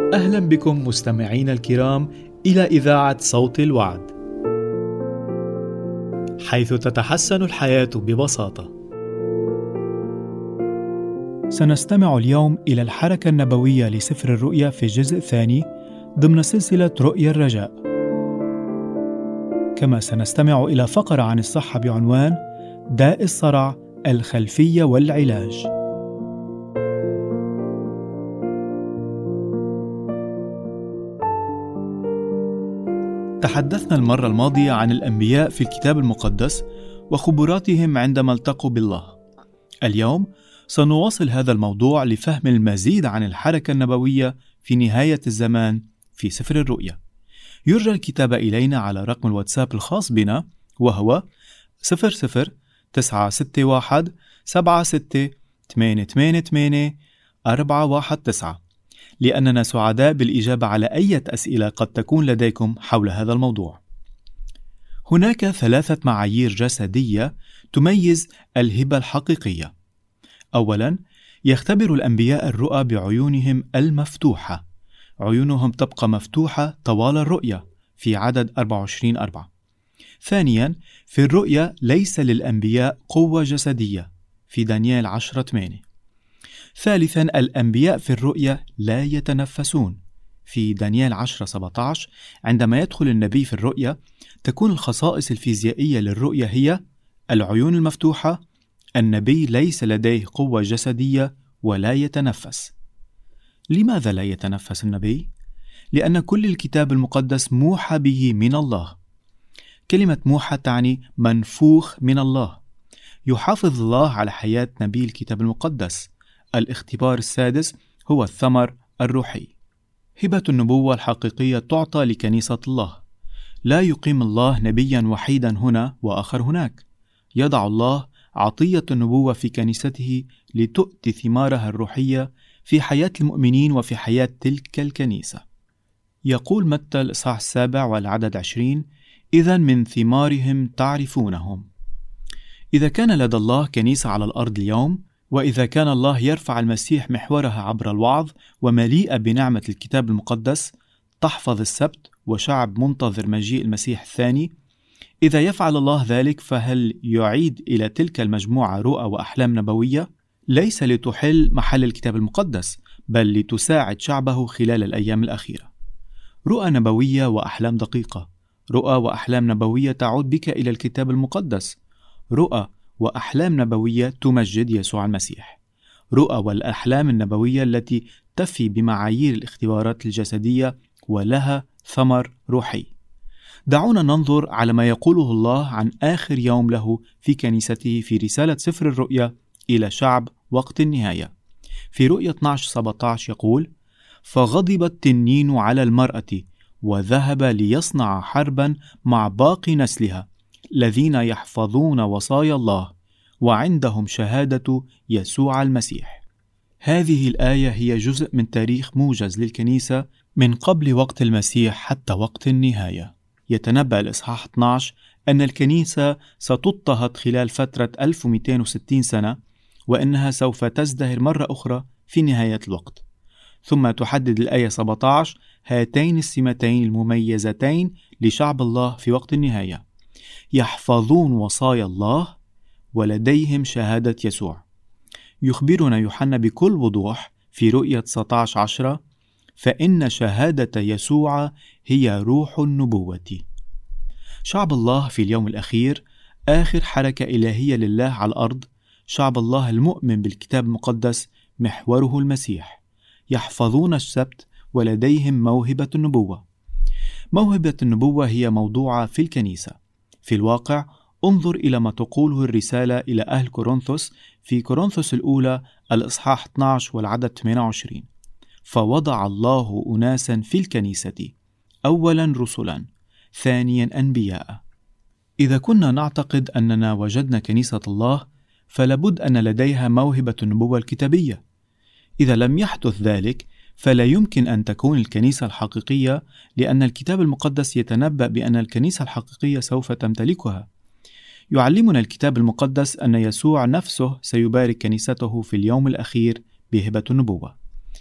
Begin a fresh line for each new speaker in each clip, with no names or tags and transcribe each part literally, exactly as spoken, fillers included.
أهلا بكم مستمعين الكرام إلى إذاعة صوت الوعد، حيث تتحسن الحياة ببساطة. سنستمع اليوم إلى الحركة النبوية لسفر الرؤيا في الجزء الثاني ضمن سلسلة رؤيا الرجاء. كما سنستمع إلى فقرة عن الصحة بعنوان داء الصرع، الخلفية والعلاج. تحدثنا المرة الماضية عن الأنبياء في الكتاب المقدس وخبراتهم عندما التقوا بالله. اليوم سنواصل هذا الموضوع لفهم المزيد عن الحركة النبوية في نهاية الزمان في سفر الرؤيا. يرجى الكتابة إلينا على رقم الواتساب الخاص بنا، وهو صفر صفر تسعة ستة واحد سبعة ستة ثمانية ثمانية ثمانية أربعة واحد تسعة، لأننا سعداء بالإجابة على أي أسئلة قد تكون لديكم حول هذا الموضوع. هناك ثلاثة معايير جسدية تميز الهبة الحقيقية. أولاً، يختبر الأنبياء الرؤى بعيونهم المفتوحة. عيونهم تبقى مفتوحة طوال الرؤية في عدد أربعة وعشرين أربعة. ثانياً، في الرؤية ليس للأنبياء قوة جسدية في دانيال عشرة ثمانية. ثالثاً، الأنبياء في الرؤية لا يتنفسون في دانيال عشرة سبعة عشر. عندما يدخل النبي في الرؤية تكون الخصائص الفيزيائية للرؤية هي العيون المفتوحة، النبي ليس لديه قوة جسدية ولا يتنفس. لماذا لا يتنفس النبي؟ لأن كل الكتاب المقدس موحى به من الله. كلمة موحى تعني منفوخ من الله. يحافظ الله على حياة نبي الكتاب المقدس. الاختبار السادس هو الثمر الروحي. هبة النبوة الحقيقية تعطى لكنيسة الله. لا يقيم الله نبيا وحيدا هنا وآخر هناك. يضع الله عطية النبوة في كنيسته لتؤتي ثمارها الروحية في حياة المؤمنين وفي حياة تلك الكنيسة. يقول متى الإصحاح السابع والعدد عشرين: إذن من ثمارهم تعرفونهم. إذا كان لدى الله كنيسة على الأرض اليوم، وإذا كان الله يرفع المسيح محورها عبر الوعظ ومليئة بنعمة الكتاب المقدس، تحفظ السبت وشعب منتظر مجيء المسيح الثاني، إذا يفعل الله ذلك فهل يعيد إلى تلك المجموعة رؤى وأحلام نبوية؟ ليس لتحل محل الكتاب المقدس، بل لتساعد شعبه خلال الأيام الأخيرة. رؤى نبوية وأحلام دقيقة. رؤى وأحلام نبوية تعود بك إلى الكتاب المقدس. رؤى وأحلام نبوية تمجد يسوع المسيح. رؤى والأحلام النبوية التي تفي بمعايير الاختبارات الجسدية ولها ثمر روحي. دعونا ننظر على ما يقوله الله عن آخر يوم له في كنيسته في رسالة سفر الرؤيا إلى شعب وقت النهاية. في رؤيا اثني عشر سبعة عشر يقول: فغضب التنين على المرأة وذهب ليصنع حربا مع باقي نسلها الذين يحفظون وصايا الله وعندهم شهادة يسوع المسيح. هذه الآية هي جزء من تاريخ موجز للكنيسة من قبل وقت المسيح حتى وقت النهاية. يتنبأ الإصحاح اثني عشر أن الكنيسة ستضطهد خلال فترة ألف ومئتين وستين سنة، وأنها سوف تزدهر مرة أخرى في نهاية الوقت. ثم تحدد الآية سبعة عشر هاتين السمتين المميزتين لشعب الله في وقت النهاية: يحفظون وصايا الله ولديهم شهادة يسوع. يخبرنا يوحنا بكل وضوح في رؤية تسعة عشر عشرة: فإن شهادة يسوع هي روح النبوة. شعب الله في اليوم الأخير آخر حركة إلهية لله على الأرض. شعب الله المؤمن بالكتاب المقدس محوره المسيح. يحفظون السبت ولديهم موهبة النبوة. موهبة النبوة هي موضوعة في الكنيسة. في الواقع انظر إلى ما تقوله الرسالة إلى أهل كورنثوس في كورنثوس الأولى الإصحاح اثني عشر والعدد ثمانية وعشرين: فوضع الله أناسا في الكنيسة، أولا رسلا، ثانيا أنبياء. إذا كنا نعتقد أننا وجدنا كنيسة الله، فلابد أن لديها موهبة النبوة الكتابية. إذا لم يحدث ذلك فلا يمكن أن تكون الكنيسة الحقيقية، لأن الكتاب المقدس يتنبأ بأن الكنيسة الحقيقية سوف تمتلكها. يعلمنا الكتاب المقدس أن يسوع نفسه سيبارك كنيسته في اليوم الأخير بهبة النبوة.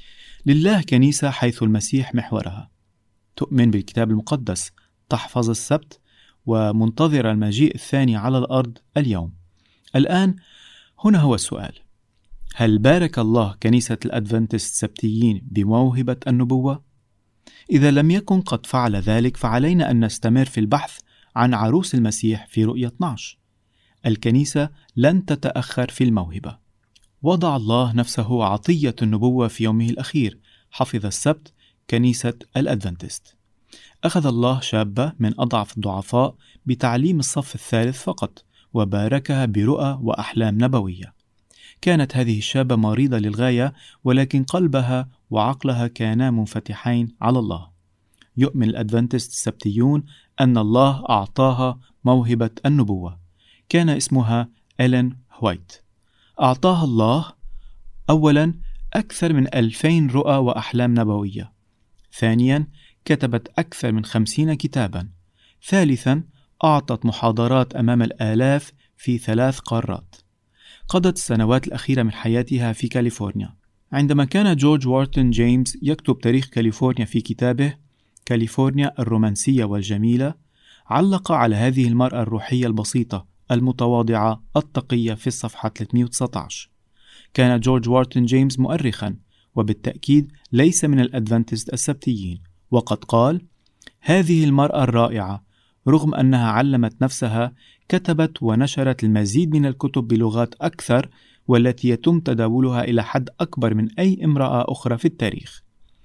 لله كنيسة حيث المسيح محورها، تؤمن بالكتاب المقدس، تحفظ السبت، ومنتظر المجيء الثاني على الأرض اليوم. الآن هنا هو السؤال: هل بارك الله كنيسة الأدفنتست السبتيين بموهبة النبوة؟ إذا لم يكن قد فعل ذلك فعلينا أن نستمر في البحث عن عروس المسيح في رؤية اثني عشر. الكنيسة لن تتأخر في الموهبة. وضع الله نفسه عطية النبوة في يومه الأخير، حفظ السبت كنيسة الأدفنتست. أخذ الله شابة من أضعف الضعفاء بتعليم الصف الثالث فقط، وباركها برؤى وأحلام نبوية. كانت هذه الشابة مريضة للغاية، ولكن قلبها وعقلها كانا منفتحين على الله. يؤمن الأدفنتست السبتيون أن الله أعطاها موهبة النبوة. كان اسمها إلين هوايت. أعطاها الله أولا أكثر من ألفين رؤى وأحلام نبوية. ثانيا كتبت أكثر من خمسين كتابا. ثالثا أعطت محاضرات أمام الآلاف في ثلاث قارات. قضت السنوات الأخيرة من حياتها في كاليفورنيا. عندما كان جورج وارتن جيمس يكتب تاريخ كاليفورنيا في كتابه كاليفورنيا الرومانسية والجميلة، علق على هذه المرأة الروحية البسيطة المتواضعة التقية في الصفحة ثلاثمئة وتسعة عشر. كان جورج وارتن جيمس مؤرخا، وبالتأكيد ليس من الأدفنتست السبتيين، وقد قال: هذه المرأة الرائعة رغم أنها علمت نفسها كتبت ونشرت المزيد من الكتب بلغات أكثر، والتي يتم تداولها إلى حد أكبر من أي امرأة أخرى في التاريخ.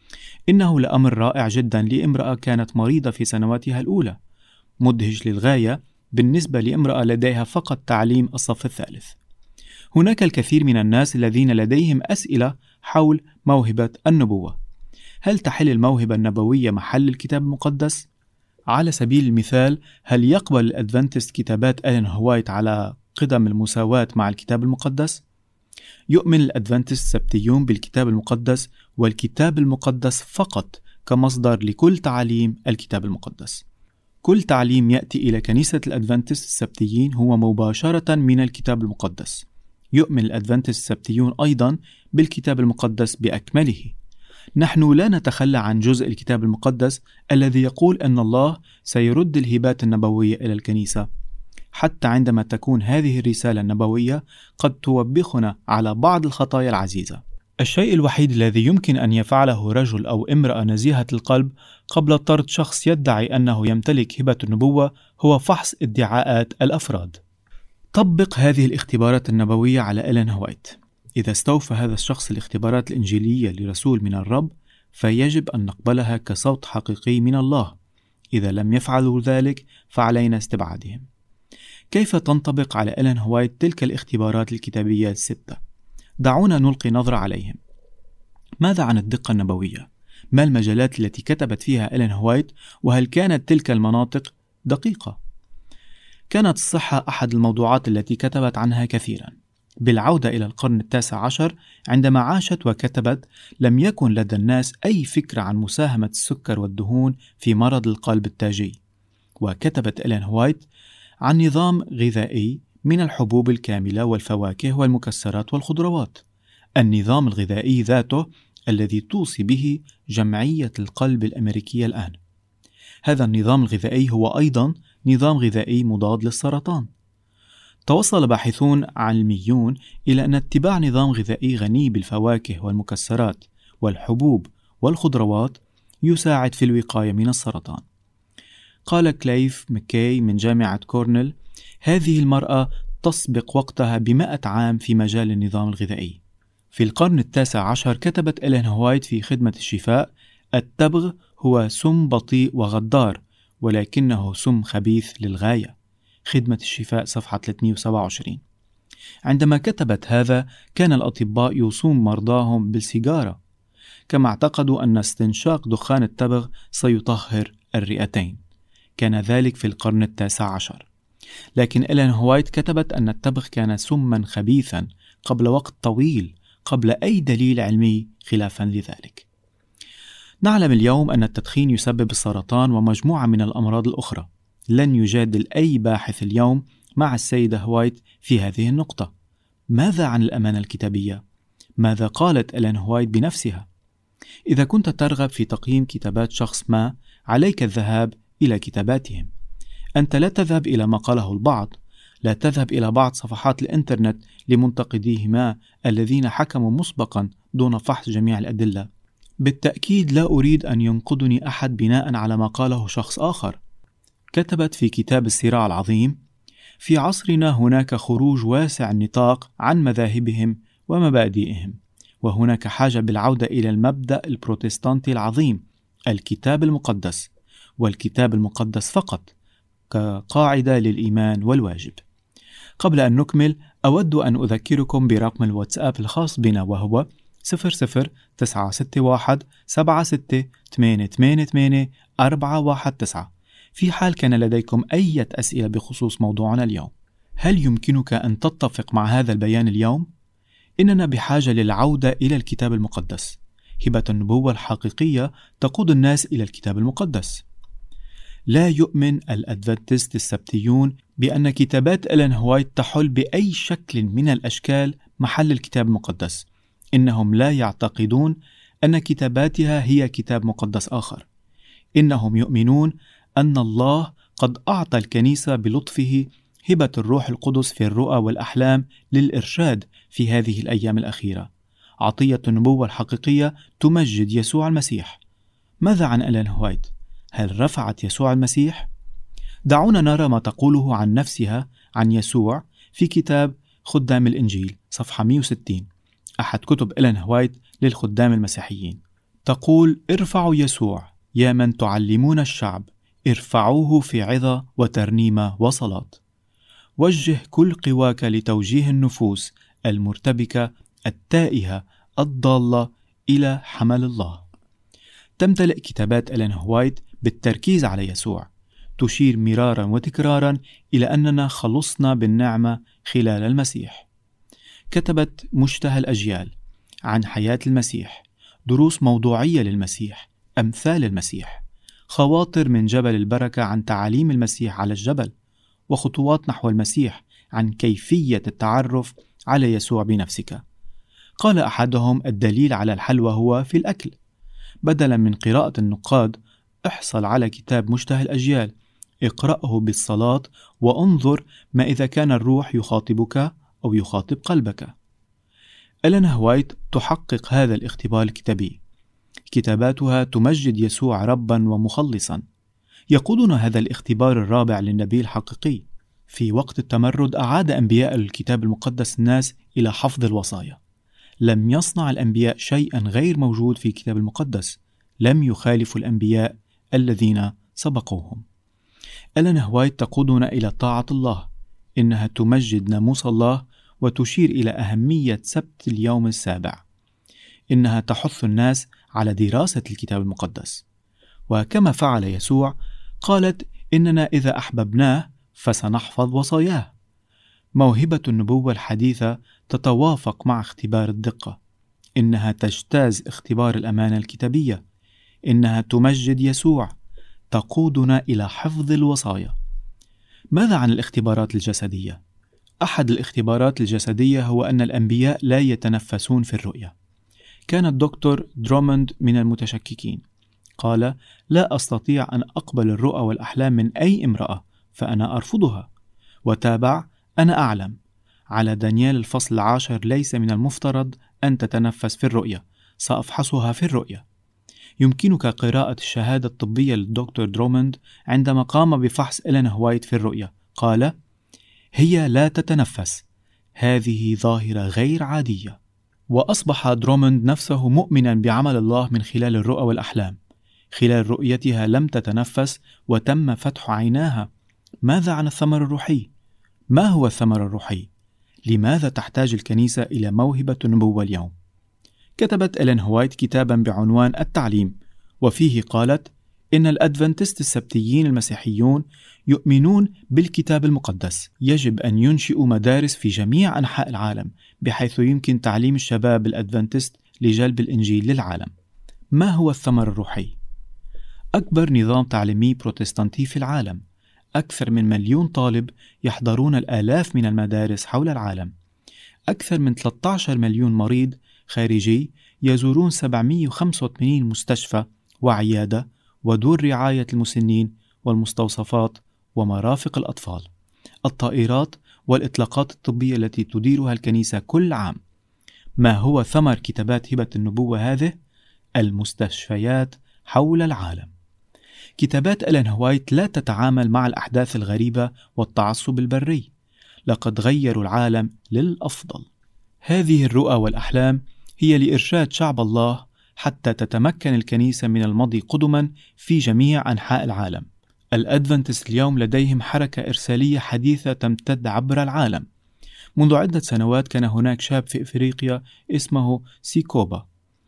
إنه لأمر رائع جدا لامرأة كانت مريضة في سنواتها الأولى، مدهش للغاية بالنسبة لامرأة لديها فقط تعليم الصف الثالث. هناك الكثير من الناس الذين لديهم أسئلة حول موهبة النبوة. هل تحل الموهبة النبوية محل الكتاب المقدس؟ على سبيل المثال، هل يقبل الأدفنتست كتابات إلين هوايت على قدم المساواة مع الكتاب المقدس؟ يؤمن الأدفنتست السبتيون بالكتاب المقدس والكتاب المقدس فقط كمصدر لكل تعاليم الكتاب المقدس. كل تعليم يأتي إلى كنيسة الأدفنتست السبتيين هو مباشرة من الكتاب المقدس. يؤمن الأدفنتست السبتيون أيضا بالكتاب المقدس بأكمله. نحن لا نتخلى عن جزء الكتاب المقدس الذي يقول أن الله سيرد الهبات النبوية إلى الكنيسة، حتى عندما تكون هذه الرسالة النبوية قد توبخنا على بعض الخطايا العزيزة. الشيء الوحيد الذي يمكن أن يفعله رجل أو امرأة نزيهة القلب قبل طرد شخص يدعي أنه يمتلك هبة النبوة هو فحص ادعاءات الأفراد. طبق هذه الاختبارات النبوية على إلين هوايت. إذا استوفى هذا الشخص الاختبارات الإنجيلية لرسول من الرب، فيجب أن نقبلها كصوت حقيقي من الله. إذا لم يفعلوا ذلك فعلينا استبعادهم. كيف تنطبق على إلين هوايت تلك الاختبارات الكتابية الستة؟ دعونا نلقي نظرة عليهم. ماذا عن الدقة النبوية؟ ما المجالات التي كتبت فيها إلين هوايت؟ وهل كانت تلك المناطق دقيقة؟ كانت الصحة أحد الموضوعات التي كتبت عنها كثيرا. بالعودة إلى القرن التاسع عشر عندما عاشت وكتبت، لم يكن لدى الناس أي فكرة عن مساهمة السكر والدهون في مرض القلب التاجي. وكتبت إلين هوايت عن نظام غذائي من الحبوب الكاملة والفواكه والمكسرات والخضروات، النظام الغذائي ذاته الذي توصي به جمعية القلب الأمريكية الآن. هذا النظام الغذائي هو أيضا نظام غذائي مضاد للسرطان. توصل باحثون علميون إلى أن اتباع نظام غذائي غني بالفواكه والمكسرات والحبوب والخضروات يساعد في الوقاية من السرطان. قال كليف مكاي من جامعة كورنيل: هذه المرأة تسبق وقتها بمئة عام في مجال النظام الغذائي. في القرن التاسع عشر كتبت إلين هوايت في خدمة الشفاء: التبغ هو سم بطيء وغدار، ولكنه سم خبيث للغاية. خدمة الشفاء صفحة ثلاثمئة وسبعة وعشرين. عندما كتبت هذا كان الأطباء يوصون مرضاهم بالسيجارة، كما اعتقدوا أن استنشاق دخان التبغ سيطهر الرئتين. كان ذلك في القرن التاسع عشر. لكن إلين هوايت كتبت أن التبغ كان سما خبيثا قبل وقت طويل، قبل أي دليل علمي خلافا لذلك. نعلم اليوم أن التدخين يسبب السرطان ومجموعة من الأمراض الأخرى. لن يجادل أي باحث اليوم مع السيدة هوايت في هذه النقطة. ماذا عن الأمانة الكتابية؟ ماذا قالت إلين هوايت بنفسها؟ إذا كنت ترغب في تقييم كتابات شخص ما، عليك الذهاب إلى كتاباتهم. أنت لا تذهب إلى ما قاله البعض، لا تذهب إلى بعض صفحات الإنترنت لمنتقديهما الذين حكموا مسبقا دون فحص جميع الأدلة. بالتأكيد لا أريد أن ينقدني أحد بناء على ما قاله شخص آخر. كتبت في كتاب الصراع العظيم: في عصرنا هناك خروج واسع النطاق عن مذاهبهم ومبادئهم، وهناك حاجة بالعودة إلى المبدأ البروتستانتي العظيم، الكتاب المقدس، والكتاب المقدس فقط كقاعدة للإيمان والواجب. قبل أن نكمل، أود أن أذكركم برقم الواتساب الخاص بنا، وهو صفر صفر تسعة ستة واحد سبعة ستة ثمانية ثمانية ثمانية أربعة واحد تسعة في حال كان لديكم أي أسئلة بخصوص موضوعنا اليوم. هل يمكنك أن تتفق مع هذا البيان اليوم؟ إننا بحاجة للعودة إلى الكتاب المقدس. هبة النبوة الحقيقية تقود الناس إلى الكتاب المقدس. لا يؤمن الأدفنتست السبتيون بأن كتابات إلين هوايت تحل بأي شكل من الأشكال محل الكتاب المقدس. إنهم لا يعتقدون أن كتاباتها هي كتاب مقدس آخر. إنهم يؤمنون أن الله قد أعطى الكنيسة بلطفه هبة الروح القدس في الرؤى والأحلام للإرشاد في هذه الأيام الأخيرة. عطية النبوة الحقيقية تمجد يسوع المسيح. ماذا عن إلين هوايت؟ هل رفعت يسوع المسيح؟ دعونا نرى ما تقوله عن نفسها عن يسوع في كتاب خدام الإنجيل صفحة مئة وستين، أحد كتب إلين هوايت للخدام المسيحيين. تقول: ارفعوا يسوع يا من تعلمون الشعب، ارفعوه في عظة وترنيمة وصلاة. وجه كل قواك لتوجيه النفوس المرتبكة التائهة الضالة إلى حمل الله. تمتلئ كتابات إلين هوايت بالتركيز على يسوع، تشير مرارا وتكرارا إلى أننا خلصنا بالنعمة خلال المسيح. كتبت مشتهى الأجيال عن حياة المسيح، دروس موضوعية للمسيح، أمثال المسيح، خواطر من جبل البركة عن تعاليم المسيح على الجبل، وخطوات نحو المسيح عن كيفية التعرف على يسوع بنفسك. قال أحدهم: الدليل على الحلوى هو في الأكل. بدلا من قراءة النقاد، احصل على كتاب مشتهى الأجيال، اقرأه بالصلاة وانظر ما إذا كان الروح يخاطبك أو يخاطب قلبك. إلين هوايت تحقق هذا الاختبار الكتابي. كتاباتها تمجد يسوع ربا ومخلصا. يقودنا هذا الاختبار الرابع للنبي الحقيقي. في وقت التمرد أعاد أنبياء الكتاب المقدس الناس إلى حفظ الوصايا. لم يصنع الأنبياء شيئا غير موجود في الكتاب المقدس. لم يخالفوا الأنبياء الذين سبقوهم. إلين هوايت تقودنا إلى طاعة الله. إنها تمجد ناموس الله وتشير إلى أهمية سبت اليوم السابع. إنها تحث الناس على دراسة الكتاب المقدس. وكما فعل يسوع، قالت: إننا إذا أحببناه فسنحفظ وصاياه. موهبة النبوة الحديثة تتوافق مع اختبار الدقة. إنها تجتاز اختبار الأمانة الكتابية. إنها تمجد يسوع، تقودنا إلى حفظ الوصايا. ماذا عن الاختبارات الجسدية؟ أحد الاختبارات الجسدية هو أن الأنبياء لا يتنفسون في الرؤية. كان الدكتور دروموند من المتشككين. قال: لا أستطيع أن أقبل الرؤى والأحلام من أي امرأة، فأنا أرفضها. وتابع: أنا أعلم على دانيال الفصل العاشر ليس من المفترض أن تتنفس في الرؤية، سأفحصها في الرؤية. يمكنك قراءة الشهادة الطبية للدكتور دروموند عندما قام بفحص إلين هوايت في الرؤية. قال: هي لا تتنفس، هذه ظاهرة غير عادية. وأصبح دروموند نفسه مؤمنا بعمل الله من خلال الرؤى والأحلام. خلال رؤيتها لم تتنفس وتم فتح عيناها. ماذا عن الثمر الروحي؟ ما هو الثمر الروحي؟ لماذا تحتاج الكنيسة إلى موهبة النبوة اليوم؟ كتبت إلين هوايت كتابا بعنوان التعليم، وفيه قالت: إن الأدفنتست السبتيين المسيحيون يؤمنون بالكتاب المقدس. يجب أن ينشئوا مدارس في جميع أنحاء العالم بحيث يمكن تعليم الشباب الأدفنتست لجلب الإنجيل للعالم. ما هو الثمر الروحي؟ أكبر نظام تعليمي بروتستانتي في العالم. أكثر من مليون طالب يحضرون الآلاف من المدارس حول العالم. أكثر من ثلاثة عشر مليون مريض خارجي يزورون سبعمائة وخمسة وثمانين مستشفى وعيادة ودور رعاية المسنين والمستوصفات ومرافق الأطفال، الطائرات والإطلاقات الطبية التي تديرها الكنيسة كل عام. ما هو ثمر كتابات هبة النبوة هذه؟ المستشفيات حول العالم. كتابات إلين هوايت لا تتعامل مع الأحداث الغريبة والتعصب البري، لقد غيروا العالم للأفضل. هذه الرؤى والأحلام هي لإرشاد شعب الله حتى تتمكن الكنيسة من المضي قدما في جميع أنحاء العالم. الأدفنتست اليوم لديهم حركة إرسالية حديثة تمتد عبر العالم. منذ عدة سنوات كان هناك شاب في إفريقيا اسمه سيكوبا.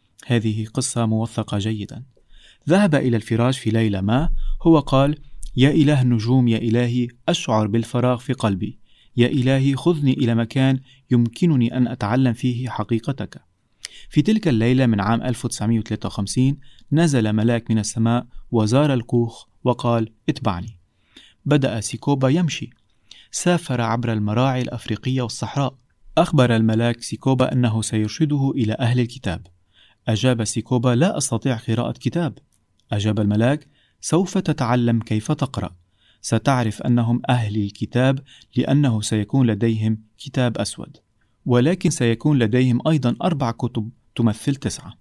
هذه قصة موثقة جيدا. ذهب إلى الفراش في ليلة ما، هو قال: يا إله النجوم، يا إلهي أشعر بالفراغ في قلبي، يا إلهي خذني إلى مكان يمكنني أن أتعلم فيه حقيقتك. في تلك الليلة من عام ألف وتسعمائة وثلاثة وخمسين نزل ملاك من السماء وزار الكوخ وقال: اتبعني. بدأ سيكوبا يمشي. سافر عبر المراعي الأفريقية والصحراء. أخبر الملاك سيكوبا أنه سيرشده إلى أهل الكتاب. أجاب سيكوبا: لا أستطيع قراءة كتاب. أجاب الملاك: سوف تتعلم كيف تقرأ، ستعرف أنهم أهل الكتاب لأنه سيكون لديهم كتاب أسود، ولكن سيكون لديهم أيضا أربع كتب تمثل تسعة.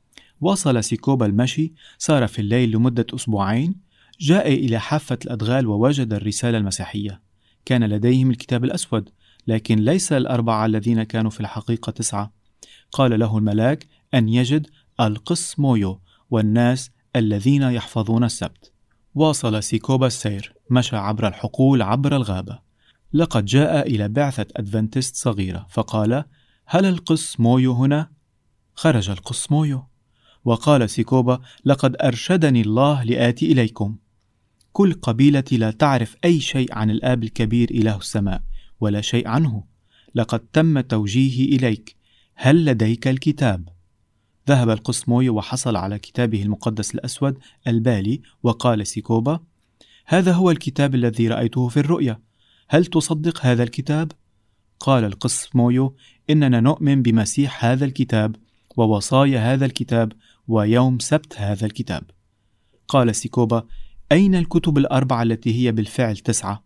واصل سيكوبا المشي، سار في الليل لمدة أسبوعين، جاء إلى حافة الأدغال ووجد الرسالة المسيحية. كان لديهم الكتاب الأسود، لكن ليس الأربعة الذين كانوا في الحقيقة تسعة. قال له الملاك أن يجد القس مويو والناس الذين يحفظون السبت. واصل سيكوبا السير، مشى عبر الحقول عبر الغابة. لقد جاء إلى بعثة أدفنتست صغيرة، فقال: هل القس مويو هنا؟ خرج القس مويو، وقال سيكوبا: لقد أرشدني الله لآتي إليكم. كل قبيلتي لا تعرف أي شيء عن الآب الكبير إله السماء ولا شيء عنه. لقد تم توجيهي إليك، هل لديك الكتاب؟ ذهب القس مويو وحصل على كتابه المقدس الأسود البالي، وقال سيكوبا: هذا هو الكتاب الذي رأيته في الرؤيا، هل تصدق هذا الكتاب؟ قال القس مويو: إننا نؤمن بمسيح هذا الكتاب ووصايا هذا الكتاب ويوم سبت هذا الكتاب. قال سيكوبا: أين الكتب الأربعة التي هي بالفعل تسعة؟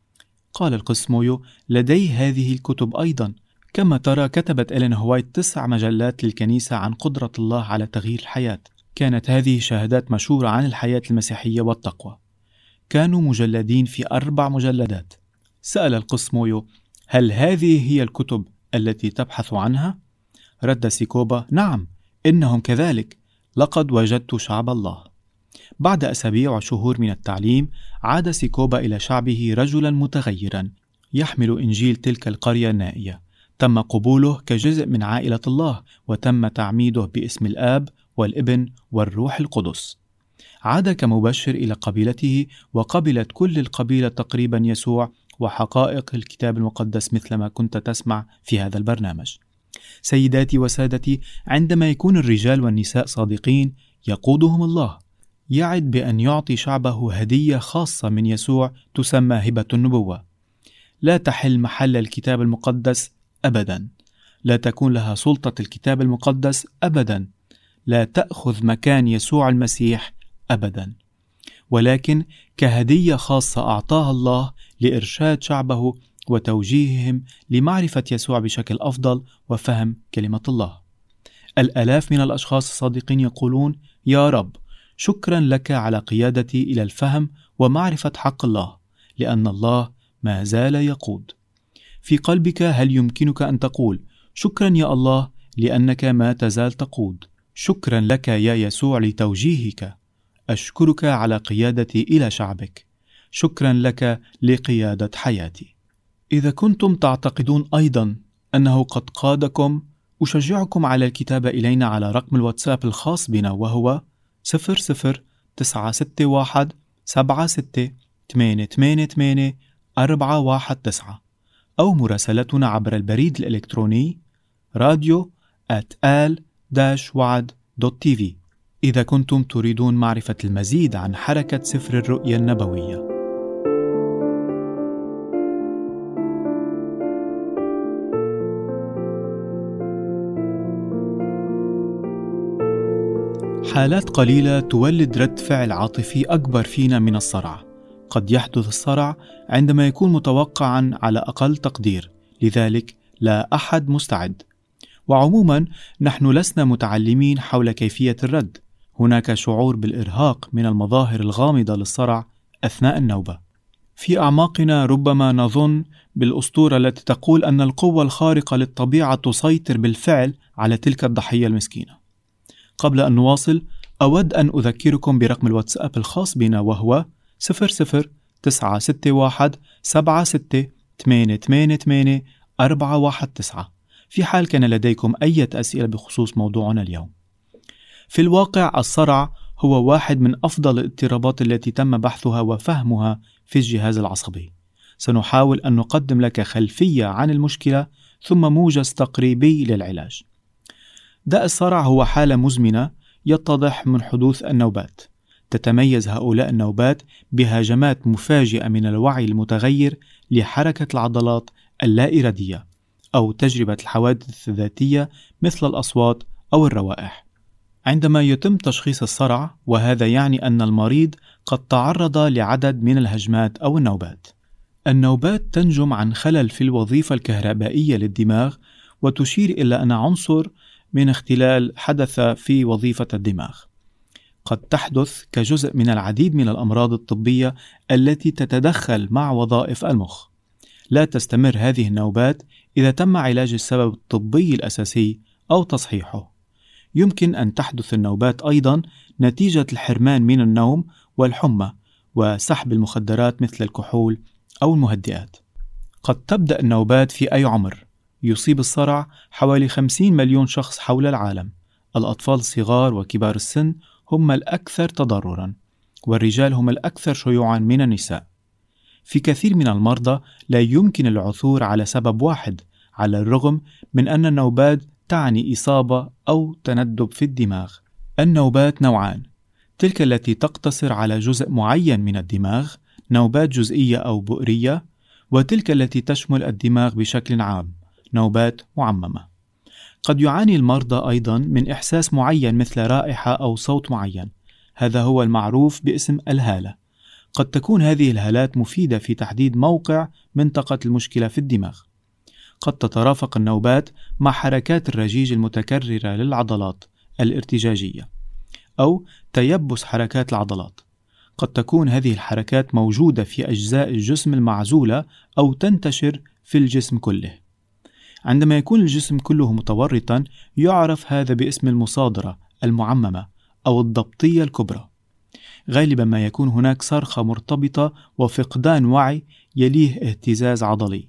قال القس مويو: لدي هذه الكتب أيضا. كما ترى كتبت إلين هوايت تسع مجلات للكنيسة عن قدرة الله على تغيير الحياة. كانت هذه شهادات مشهورة عن الحياة المسيحية والتقوى. كانوا مجلدين في أربع مجلدات. سأل القس مويو: هل هذه هي الكتب التي تبحث عنها؟ رد سيكوبا: نعم، إنهم كذلك، لقد وجدت شعب الله. بعد أسابيع وشهور من التعليم، عاد سيكوبا إلى شعبه رجلا متغيرا يحمل إنجيل تلك القرية النائية. تم قبوله كجزء من عائلة الله، وتم تعميده باسم الآب والابن والروح القدس. عاد كمبشر إلى قبيلته، وقبلت كل القبيلة تقريبا يسوع وحقائق الكتاب المقدس مثلما كنت تسمع في هذا البرنامج. سيداتي وسادتي، عندما يكون الرجال والنساء صادقين يقودهم الله. يعد بأن يعطي شعبه هدية خاصة من يسوع تسمى هبة النبوة. لا تحل محل الكتاب المقدس أبدا، لا تكون لها سلطة الكتاب المقدس أبدا، لا تأخذ مكان يسوع المسيح أبدا، ولكن كهدية خاصة أعطاها الله لإرشاد شعبه وتوجيههم لمعرفة يسوع بشكل أفضل وفهم كلمة الله. الآلاف من الأشخاص الصادقين يقولون: يا رب، شكرا لك على قيادتي إلى الفهم ومعرفة حق الله، لأن الله ما زال يقود. في قلبك هل يمكنك أن تقول: شكرا يا الله لأنك ما تزال تقود؟ شكرا لك يا يسوع لتوجيهك. أشكرك على قيادتي إلى شعبك. شكرا لك لقيادة حياتي. إذا كنتم تعتقدون أيضا أنه قد قادكم، أشجعكم على الكتابة إلينا على رقم الواتساب الخاص بنا، وهو صفر صفر تسعة ستة واحد سبعة ستة ثمانية ثمانية ثمانية أربعة واحد تسعة، أو مراسلتنا عبر البريد الإلكتروني راديو آت آل وعد دوت تي في. إذا كنتم تريدون معرفة المزيد عن حركة سفر الرؤيا النبوية. حالات قليلة تولد رد فعل عاطفي أكبر فينا من الصرع. قد يحدث الصرع عندما يكون متوقعا على أقل تقدير، لذلك لا أحد مستعد. وعموما نحن لسنا متعلمين حول كيفية الرد. هناك شعور بالإرهاق من المظاهر الغامضة للصرع أثناء النوبة. في أعماقنا ربما نظن بالأسطورة التي تقول أن القوة الخارقة للطبيعة تسيطر بالفعل على تلك الضحية المسكينة. قبل أن نواصل، أود أن أذكركم برقم الواتساب الخاص بنا، وهو صفر صفر تسعة ستة واحد سبعة ستة ثمانية ثمانية ثمانية أربعة واحد تسعة في حال كان لديكم أي أسئلة بخصوص موضوعنا اليوم. في الواقع الصرع هو واحد من أفضل الاضطرابات التي تم بحثها وفهمها في الجهاز العصبي. سنحاول أن نقدم لك خلفية عن المشكلة ثم موجز تقريبي للعلاج. داء الصرع هو حالة مزمنة يتضح من حدوث النوبات. تتميز هؤلاء النوبات بهجمات مفاجئة من الوعي المتغير لحركة العضلات اللا إرادية أو تجربة الحوادث الذاتية مثل الأصوات أو الروائح. عندما يتم تشخيص الصرع، وهذا يعني أن المريض قد تعرض لعدد من الهجمات أو النوبات. النوبات تنجم عن خلل في الوظيفة الكهربائية للدماغ، وتشير إلى أن عنصر من اختلال حدث في وظيفة الدماغ. قد تحدث كجزء من العديد من الأمراض الطبية التي تتدخل مع وظائف المخ. لا تستمر هذه النوبات إذا تم علاج السبب الطبي الأساسي أو تصحيحه. يمكن أن تحدث النوبات أيضا نتيجة الحرمان من النوم والحمى وسحب المخدرات مثل الكحول أو المهدئات. قد تبدأ النوبات في أي عمر. يصيب الصرع حوالي خمسين مليون شخص حول العالم. الأطفال الصغار وكبار السن هم الأكثر تضررا، والرجال هم الأكثر شيوعا من النساء. في كثير من المرضى لا يمكن العثور على سبب واحد، على الرغم من أن النوبات تعني إصابة أو تندب في الدماغ. النوبات نوعان: تلك التي تقتصر على جزء معين من الدماغ، نوبات جزئية أو بؤرية، وتلك التي تشمل الدماغ بشكل عام، نوبات معممة. قد يعاني المرضى أيضا من إحساس معين مثل رائحة أو صوت معين، هذا هو المعروف باسم الهالة. قد تكون هذه الهالات مفيدة في تحديد موقع منطقة المشكلة في الدماغ. قد تترافق النوبات مع حركات الرجيج المتكررة للعضلات الارتجاجية أو تيبس حركات العضلات. قد تكون هذه الحركات موجودة في أجزاء الجسم المعزولة أو تنتشر في الجسم كله. عندما يكون الجسم كله متورطا يعرف هذا باسم المصادرة المعممة أو الضبطية الكبرى. غالبا ما يكون هناك صرخة مرتبطة وفقدان وعي يليه اهتزاز عضلي.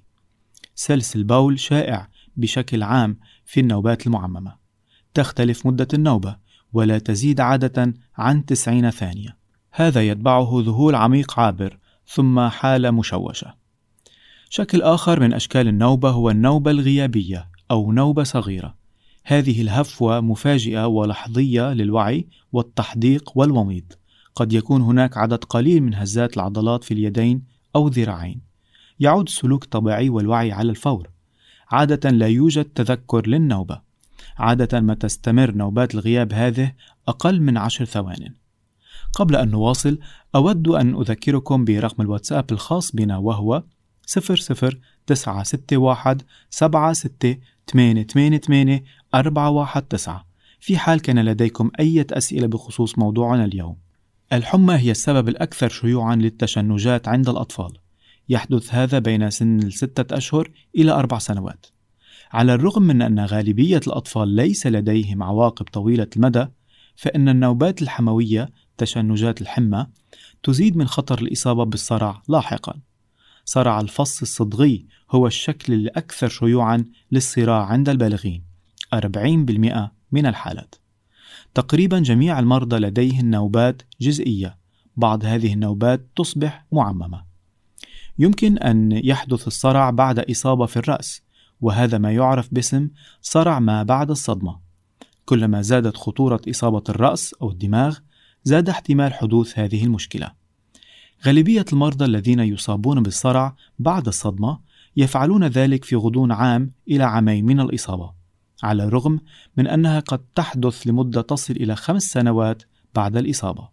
سلس البول شائع بشكل عام في النوبات المعممة. تختلف مدة النوبة ولا تزيد عادة عن تسعين ثانية. هذا يتبعه ذهول عميق عابر ثم حالة مشوشة. شكل آخر من أشكال النوبة هو النوبة الغيابية أو نوبة صغيرة. هذه الهفوة مفاجئة ولحظية للوعي والتحديق والوميض. قد يكون هناك عدد قليل من هزات العضلات في اليدين أو الذراعين. يعود السلوك الطبيعي والوعي على الفور. عادة لا يوجد تذكر للنوبة. عادة ما تستمر نوبات الغياب هذه أقل من عشر ثوان. قبل أن نواصل أود أن أذكركم برقم الواتساب الخاص بنا، وهو صفر صفر تسعة ستة واحد سبعة ستة ثمانية ثمانية ثمانية أربعة واحد تسعة في حال كان لديكم أي أسئلة بخصوص موضوعنا اليوم. الحمى هي السبب الأكثر شيوعا للتشنجات عند الأطفال. يحدث هذا بين سن الستة أشهر إلى أربع سنوات. على الرغم من أن غالبية الأطفال ليس لديهم عواقب طويلة المدى، فإن النوبات الحموية تشنجات الحمى تزيد من خطر الإصابة بالصرع لاحقا. صرع الفص الصدغي هو الشكل الأكثر شيوعا للصراع عند البالغين، أربعين بالمئة من الحالات. تقريبا جميع المرضى لديهم نوبات جزئية. بعض هذه النوبات تصبح معممة. يمكن أن يحدث الصرع بعد إصابة في الرأس، وهذا ما يعرف باسم صرع ما بعد الصدمة. كلما زادت خطورة إصابة الرأس أو الدماغ زاد احتمال حدوث هذه المشكلة. غالبية المرضى الذين يصابون بالصرع بعد الصدمة يفعلون ذلك في غضون عام إلى عامين من الإصابة. على الرغم من أنها قد تحدث لمدة تصل إلى خمس سنوات بعد الإصابة.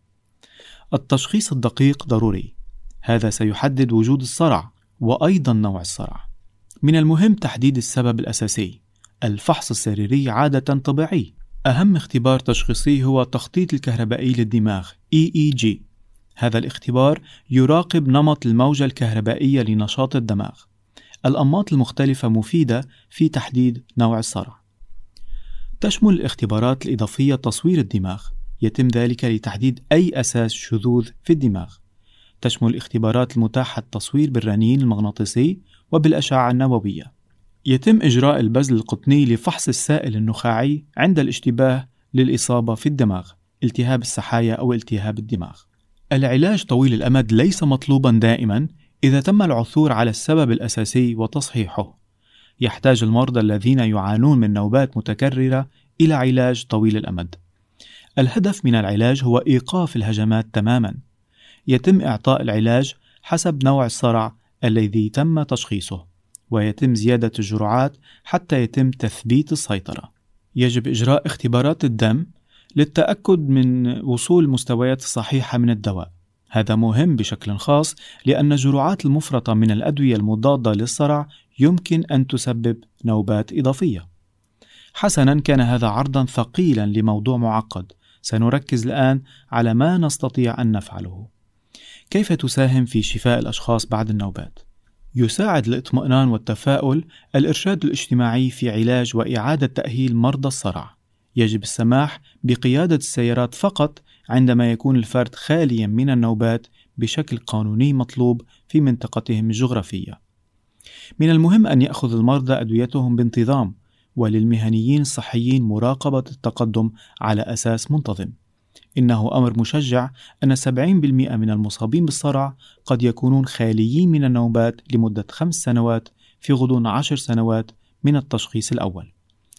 التشخيص الدقيق ضروري، هذا سيحدد وجود الصرع وأيضا نوع الصرع. من المهم تحديد السبب الأساسي. الفحص السريري عادة طبيعي. أهم اختبار تشخيصي هو التخطيط الكهربائي للدماغ إي إي جي. هذا الاختبار يراقب نمط الموجة الكهربائية لنشاط الدماغ. الأنماط المختلفة مفيدة في تحديد نوع الصرع. تشمل الاختبارات الإضافية تصوير الدماغ، يتم ذلك لتحديد أي أساس شذوذ في الدماغ. تشمل الاختبارات المتاحة التصوير بالرنين المغناطيسي وبالأشعة النووية. يتم إجراء البذل القطني لفحص السائل النخاعي عند الاشتباه للإصابة في الدماغ، التهاب السحايا أو التهاب الدماغ. العلاج طويل الأمد ليس مطلوبا دائما إذا تم العثور على السبب الأساسي وتصحيحه. يحتاج المرضى الذين يعانون من نوبات متكررة إلى علاج طويل الأمد. الهدف من العلاج هو إيقاف الهجمات تماما. يتم إعطاء العلاج حسب نوع الصرع الذي تم تشخيصه، ويتم زيادة الجرعات حتى يتم تثبيت السيطرة. يجب إجراء اختبارات الدم للتأكد من وصول مستويات صحيحة من الدواء. هذا مهم بشكل خاص لأن الجرعات المفرطة من الأدوية المضادة للصرع يمكن أن تسبب نوبات إضافية. حسنا، كان هذا عرضا ثقيلا لموضوع معقد. سنركز الآن على ما نستطيع أن نفعله. كيف تساهم في شفاء الأشخاص بعد النوبات؟ يساعد الاطمئنان والتفاؤل الإرشاد الاجتماعي في علاج وإعادة تأهيل مرضى الصرع. يجب السماح بقيادة السيارات فقط عندما يكون الفرد خاليا من النوبات بشكل قانوني مطلوب في منطقتهم الجغرافية. من المهم أن يأخذ المرضى أدويتهم بانتظام، وللمهنيين الصحيين مراقبة التقدم على أساس منتظم. إنه أمر مشجع أن سبعين بالمئة من المصابين بالصرع قد يكونون خاليين من النوبات لمدة خمس سنوات في غضون عشر سنوات من التشخيص الأول.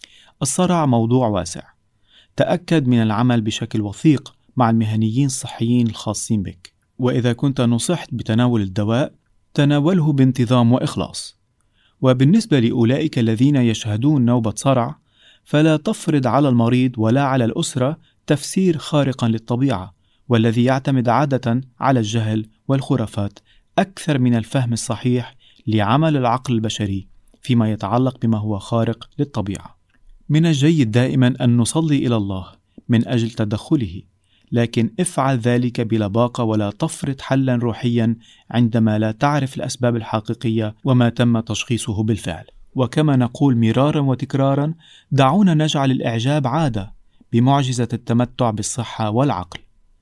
الصرع موضوع واسع. تأكد من العمل بشكل وثيق مع المهنيين الصحيين الخاصين بك، وإذا كنت نصحت بتناول الدواء تناوله بانتظام وإخلاص. وبالنسبة لأولئك الذين يشهدون نوبة صرع، فلا تفرض على المريض ولا على الأسرة تفسير خارقا للطبيعة، والذي يعتمد عادة على الجهل والخرافات أكثر من الفهم الصحيح لعمل العقل البشري فيما يتعلق بما هو خارق للطبيعة. من الجيد دائما أن نصلي إلى الله من أجل تدخله، لكن افعل ذلك بلباقة ولا تفرض حلا روحيا عندما لا تعرف الأسباب الحقيقية وما تم تشخيصه بالفعل. وكما نقول مرارا وتكرارا، دعونا نجعل الإعجاب عادة بمعجزة التمتع بالصحة والعقل.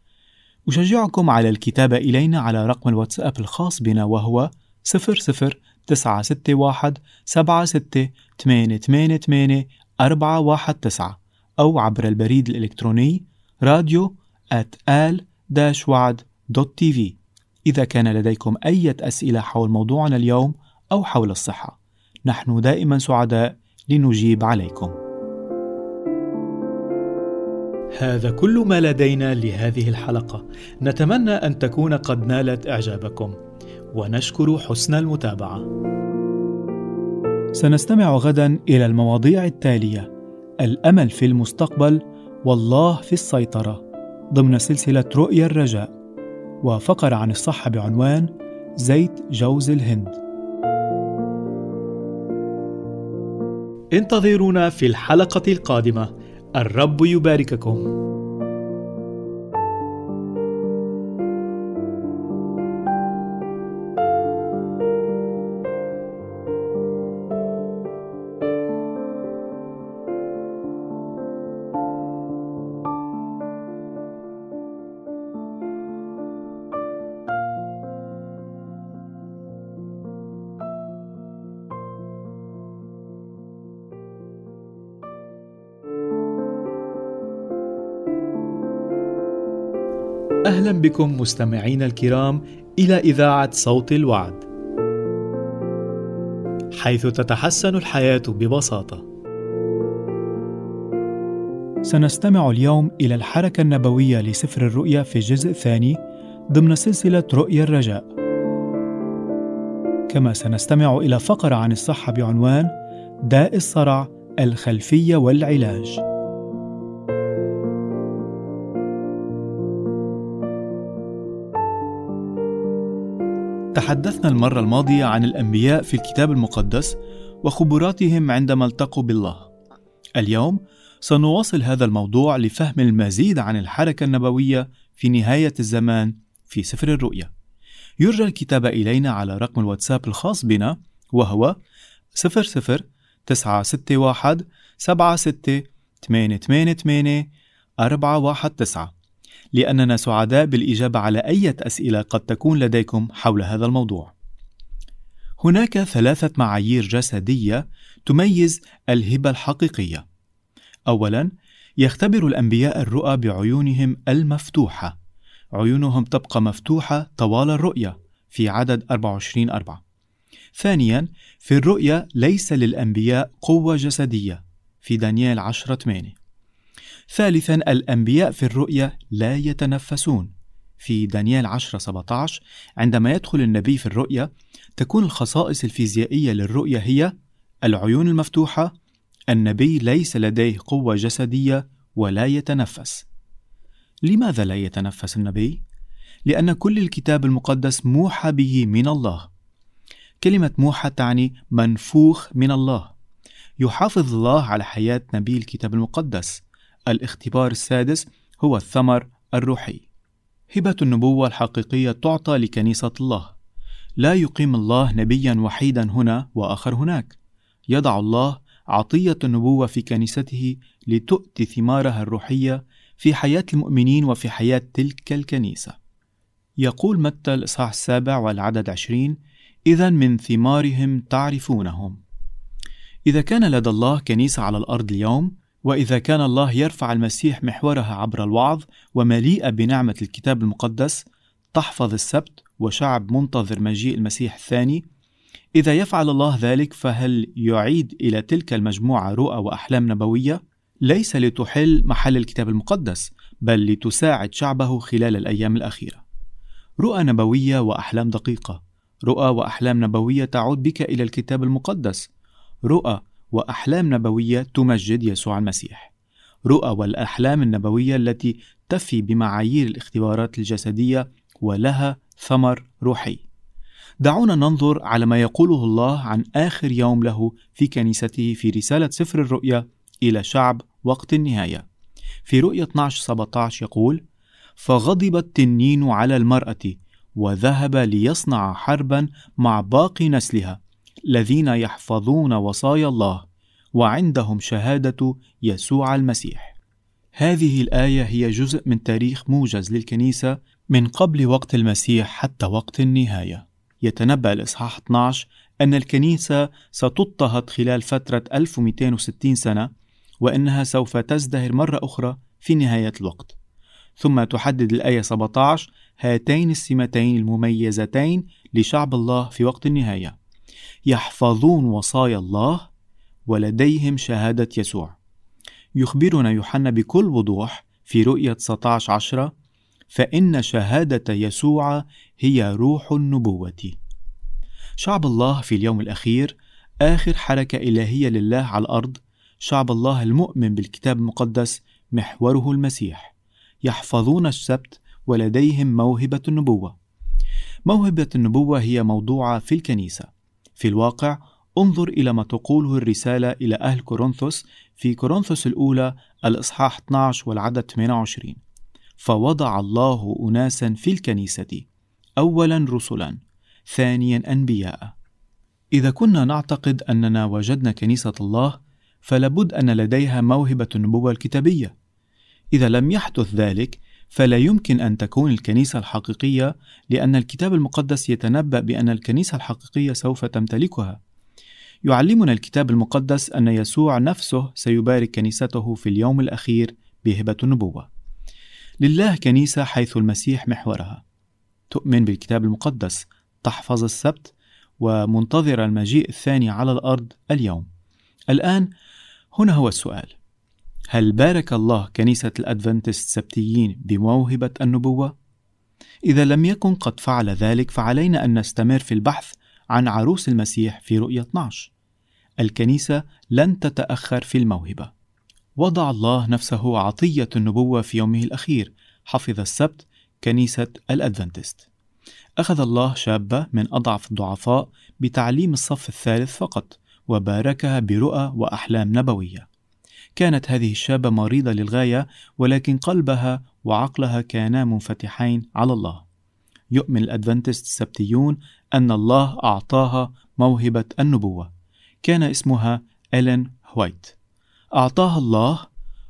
أشجعكم على الكتابة إلينا على رقم الواتساب الخاص بنا، وهو صفر صفر تسعة ستة واحد سبعة ستة ثمانية ثمانية ثمانية أربعة واحد تسعة، أو عبر البريد الإلكتروني راديو آت آل وعد دوت تي في. إذا كان لديكم أي أسئلة حول موضوعنا اليوم أو حول الصحة، نحن دائما سعداء لنجيب عليكم. هذا كل ما لدينا لهذه الحلقة. نتمنى أن تكون قد نالت إعجابكم، ونشكر حسن المتابعة. سنستمع غدا إلى المواضيع التالية: الأمل في المستقبل، والله في السيطرة، ضمن سلسلة رؤيا الرجاء، وفقرة عن الصحة بعنوان زيت جوز الهند. انتظرونا في الحلقة القادمة. الرب يبارككم. أهلا بكم مستمعين الكرام إلى إذاعة صوت الوعد، حيث تتحسن الحياة ببساطة. سنستمع اليوم إلى الحركة النبوية لسفر الرؤيا في الجزء الثاني ضمن سلسلة رؤيا الرجاء. كما سنستمع إلى فقرة عن الصحة بعنوان داء الصرع الخلفية والعلاج. تحدثنا المرة الماضية عن الأنبياء في الكتاب المقدس وخبراتهم عندما التقوا بالله. اليوم سنواصل هذا الموضوع لفهم المزيد عن الحركة النبوية في نهاية الزمان في سفر الرؤيا. يرجى الكتابة إلينا على رقم الواتساب الخاص بنا، وهو صفر صفر تسعة ستة واحد سبعة ستة ثمانية ثمانية ثمانية أربعة واحد تسعة، لأننا سعداء بالإجابة على أي أسئلة قد تكون لديكم حول هذا الموضوع. هناك ثلاثة معايير جسدية تميز الهبة الحقيقية. أولاً، يختبر الأنبياء الرؤى بعيونهم المفتوحة. عيونهم تبقى مفتوحة طوال الرؤية في عدد أربعة وعشرين أربعة. ثانياً، في الرؤية ليس للأنبياء قوة جسدية في دانيال عشرة ثمانية. ثالثاً، الأنبياء في الرؤية لا يتنفسون في دانيال عشرة سبعة عشر. عندما يدخل النبي في الرؤية تكون الخصائص الفيزيائية للرؤية هي العيون المفتوحة، النبي ليس لديه قوة جسدية ولا يتنفس. لماذا لا يتنفس النبي؟ لأن كل الكتاب المقدس موحى به من الله. كلمة موحى تعني منفوخ من الله. يحافظ الله على حياة نبي الكتاب المقدس. الاختبار السادس هو الثمر الروحي. هبة النبوة الحقيقية تعطى لكنيسة الله. لا يقيم الله نبيا وحيدا هنا وآخر هناك. يضع الله عطية النبوة في كنيسته لتؤتي ثمارها الروحية في حياة المؤمنين وفي حياة تلك الكنيسة. يقول متى الإصحاح السابع والعدد عشرين: إذن من ثمارهم تعرفونهم. إذا كان لدى الله كنيسة على الأرض اليوم، وإذا كان الله يرفع المسيح محورها عبر الوعظ ومليئة بنعمة الكتاب المقدس، تحفظ السبت وشعب منتظر مجيء المسيح الثاني، إذا يفعل الله ذلك فهل يعيد إلى تلك المجموعة رؤى وأحلام نبوية؟ ليس لتحل محل الكتاب المقدس، بل لتساعد شعبه خلال الأيام الأخيرة. رؤى نبوية وأحلام دقيقة. رؤى وأحلام نبوية تعود بك إلى الكتاب المقدس. رؤى وأحلام نبوية تمجد يسوع المسيح. رؤى والأحلام النبوية التي تفي بمعايير الاختبارات الجسدية ولها ثمر روحي. دعونا ننظر على ما يقوله الله عن آخر يوم له في كنيسته في رسالة سفر الرؤيا إلى شعب وقت النهاية. في رؤيا اثني عشر سبعة عشر يقول: فغضب التنين على المرأة وذهب ليصنع حربا مع باقي نسلها الذين يحفظون وصايا الله وعندهم شهادة يسوع المسيح. هذه الآية هي جزء من تاريخ موجز للكنيسة من قبل وقت المسيح حتى وقت النهاية. يتنبأ الإصحاح اثني عشر أن الكنيسة ستضطهد خلال فترة ألف ومئتين وستين سنة، وأنها سوف تزدهر مرة أخرى في نهاية الوقت. ثم تحدد الآية سبعة عشر هاتين السمتين المميزتين لشعب الله في وقت النهاية: يحفظون وصايا الله ولديهم شهادة يسوع. يخبرنا يوحنا بكل وضوح في رؤية تسعة عشر عشرة: فإن شهادة يسوع هي روح النبوة. شعب الله في اليوم الأخير آخر حركة إلهية لله على الأرض. شعب الله المؤمن بالكتاب المقدس محوره المسيح. يحفظون السبت ولديهم موهبة النبوة. موهبة النبوة هي موضوعة في الكنيسة. في الواقع انظر إلى ما تقوله الرسالة إلى أهل كورنثوس في كورنثوس الأولى الإصحاح اثني عشر والعدد ثمانية وعشرين: فوضع الله أناسا في الكنيسة، أولا رسلا، ثانيا أنبياء. إذا كنا نعتقد أننا وجدنا كنيسة الله، فلابد أن لديها موهبة النبوة الكتابية. إذا لم يحدث ذلك فلا يمكن أن تكون الكنيسة الحقيقية، لأن الكتاب المقدس يتنبأ بأن الكنيسة الحقيقية سوف تمتلكها. يعلمنا الكتاب المقدس أن يسوع نفسه سيبارك كنيسته في اليوم الأخير بهبة النبوة. لله كنيسة حيث المسيح محورها. تؤمن بالكتاب المقدس، تحفظ السبت، ومنتظر المجيء الثاني على الأرض اليوم. الآن هنا هو السؤال: هل بارك الله كنيسة الأدفنتست السبتيين بموهبة النبوة؟ إذا لم يكن قد فعل ذلك، فعلينا أن نستمر في البحث عن عروس المسيح في رؤية اثني عشر. الكنيسة لن تتأخر في الموهبة. وضع الله نفسه عطية النبوة في يومه الأخير، حفظ السبت كنيسة الأدفنتست. أخذ الله شابة من أضعف الضعفاء بتعليم الصف الثالث فقط، وباركها برؤى وأحلام نبوية. كانت هذه الشابة مريضة للغاية، ولكن قلبها وعقلها كانا منفتحين على الله. يؤمن الأدفنتست السبتيون أن الله أعطاها موهبة النبوة. كان اسمها إلين هوايت. أعطاها الله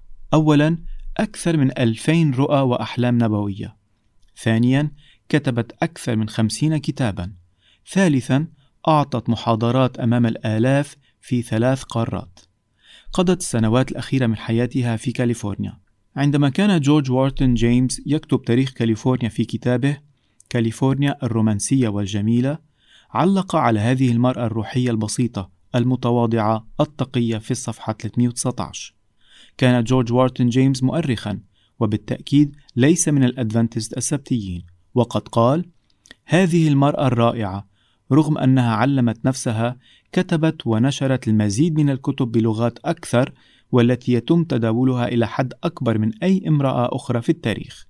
أولا أكثر من ألفين رؤى وأحلام نبوية. ثانيا كتبت أكثر من خمسين كتابا. ثالثا أعطت محاضرات أمام الآلاف في ثلاث قارات. قضت السنوات الأخيرة من حياتها في كاليفورنيا. عندما كان جورج وارتن جيمس يكتب تاريخ كاليفورنيا في كتابه كاليفورنيا الرومانسية والجميلة، علق على هذه المرأة الروحية البسيطة المتواضعة التقية في الصفحة ثلاثمئة وتسعة عشر. كان جورج وارتن جيمس مؤرخا، وبالتأكيد ليس من الأدفنتست السبتيين، وقد قال: هذه المرأة الرائعة رغم أنها علمت نفسها كتبت ونشرت المزيد من الكتب بلغات أكثر، والتي يتم تداولها إلى حد أكبر من أي امرأة أخرى في التاريخ.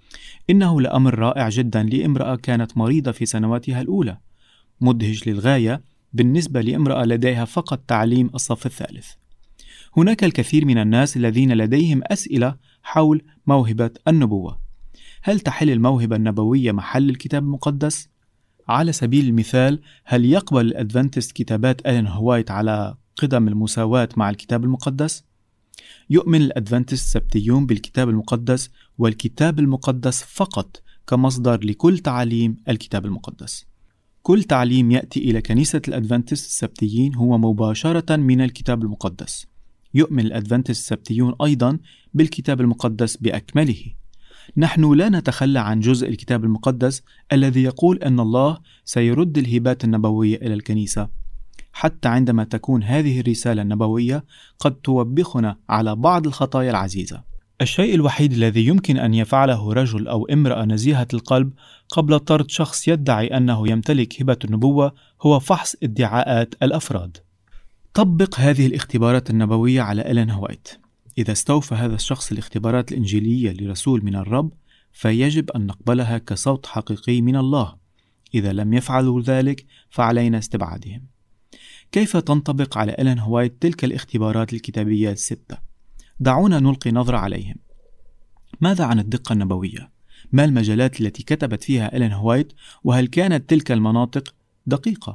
إنه لأمر رائع جدا لامرأة كانت مريضة في سنواتها الأولى، مدهش للغاية بالنسبة لامرأة لديها فقط تعليم الصف الثالث. هناك الكثير من الناس الذين لديهم أسئلة حول موهبة النبوة. هل تحل الموهبة النبوية محل الكتاب المقدس؟ على سبيل المثال، هل يقبل الأدفنتست كتابات إلين هوايت على قدم المساواة مع الكتاب المقدس؟ يؤمن الأدفنتست السبتيون بالكتاب المقدس والكتاب المقدس فقط كمصدر لكل تعاليم الكتاب المقدس. كل تعليم يأتي إلى كنيسة الأدفنتست السبتيين هو مباشرة من الكتاب المقدس. يؤمن الأدفنتست السبتيون أيضا بالكتاب المقدس بأكمله. نحن لا نتخلى عن جزء الكتاب المقدس الذي يقول أن الله سيرد الهبات النبوية إلى الكنيسة، حتى عندما تكون هذه الرسالة النبوية قد توبخنا على بعض الخطايا العزيزة. الشيء الوحيد الذي يمكن أن يفعله رجل أو امرأة نزيهة القلب قبل طرد شخص يدعي أنه يمتلك هبة النبوة هو فحص ادعاءات الأفراد. طبق هذه الاختبارات النبوية على إلين هوايت. إذا استوفى هذا الشخص الاختبارات الإنجيلية لرسول من الرب، فيجب أن نقبلها كصوت حقيقي من الله. إذا لم يفعلوا ذلك فعلينا استبعادهم. كيف تنطبق على إلين هوايت تلك الاختبارات الكتابية الستة؟ دعونا نلقي نظرة عليهم. ماذا عن الدقة النبوية؟ ما المجالات التي كتبت فيها إلين هوايت، وهل كانت تلك المناطق دقيقة؟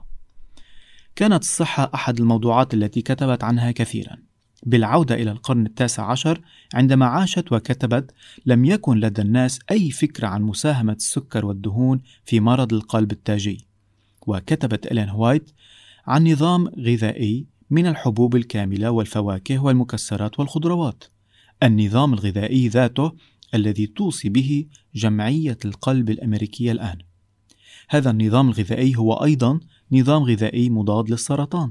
كانت الصحة أحد الموضوعات التي كتبت عنها كثيرا. بالعودة إلى القرن التاسع عشر عندما عاشت وكتبت، لم يكن لدى الناس أي فكرة عن مساهمة السكر والدهون في مرض القلب التاجي. وكتبت إلين هوايت عن نظام غذائي من الحبوب الكاملة والفواكه والمكسرات والخضروات، النظام الغذائي ذاته الذي توصي به جمعية القلب الأمريكية الآن. هذا النظام الغذائي هو أيضا نظام غذائي مضاد للسرطان.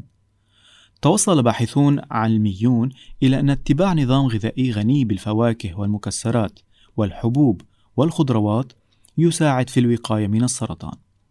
توصل باحثون علميون إلى أن اتباع نظام غذائي غني بالفواكه والمكسرات والحبوب والخضروات يساعد في الوقاية من السرطان.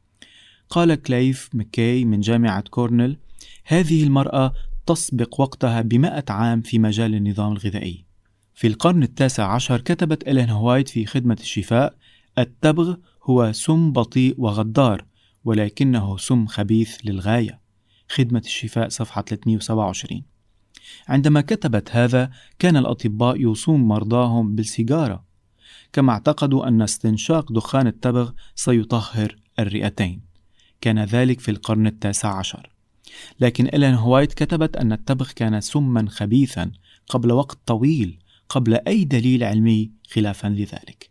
قال كليف مكاي من جامعة كورنيل: هذه المرأة تسبق وقتها بمئة عام في مجال النظام الغذائي. في القرن التاسع عشر كتبت إلين هوايت في خدمة الشفاء: التبغ هو سم بطيء وغدار، ولكنه سم خبيث للغاية. خدمة الشفاء صفحة ثلاثمئة وسبعة وعشرين. عندما كتبت هذا كان الأطباء يوصون مرضاهم بالسيجارة، كما اعتقدوا أن استنشاق دخان التبغ سيطهر الرئتين. كان ذلك في القرن التاسع عشر. لكن إلين هوايت كتبت أن التبغ كان سما خبيثا قبل وقت طويل، قبل أي دليل علمي خلافا لذلك.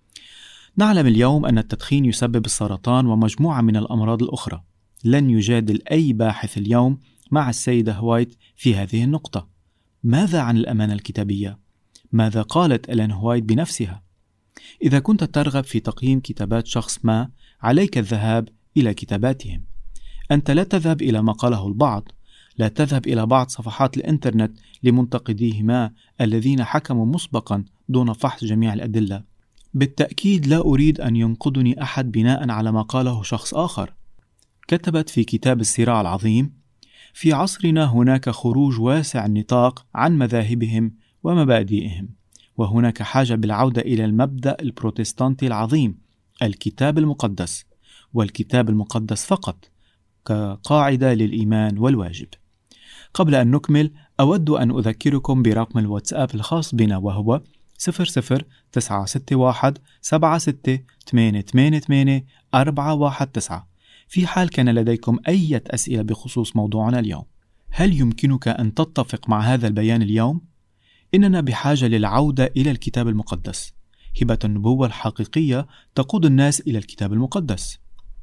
نعلم اليوم أن التدخين يسبب السرطان ومجموعة من الأمراض الأخرى. لن يجادل أي باحث اليوم مع السيدة هوايت في هذه النقطة. ماذا عن الأمانة الكتابية؟ ماذا قالت إلين هوايت بنفسها؟ إذا كنت ترغب في تقييم كتابات شخص ما، عليك الذهاب إلى كتاباتهم. أنت لا تذهب إلى ما قاله البعض، لا تذهب إلى بعض صفحات الإنترنت لمنتقديهما الذين حكموا مسبقا دون فحص جميع الأدلة. بالتأكيد لا أريد أن ينقدني أحد بناء على ما قاله شخص آخر. كتبت في كتاب الصراع العظيم: في عصرنا هناك خروج واسع النطاق عن مذاهبهم ومبادئهم، وهناك حاجة بالعودة إلى المبدأ البروتستانتي العظيم، الكتاب المقدس، والكتاب المقدس فقط كقاعدة للإيمان والواجب. قبل أن نكمل أود أن أذكركم برقم الواتساب الخاص بنا، وهو صفر صفر تسعة ستة واحد سبعة ستة ثمانية ثمانية ثمانية أربعة واحد تسعة في حال كان لديكم أي أسئلة بخصوص موضوعنا اليوم. هل يمكنك أن تتفق مع هذا البيان اليوم؟ إننا بحاجة للعودة إلى الكتاب المقدس. هبة النبوة الحقيقية تقود الناس إلى الكتاب المقدس.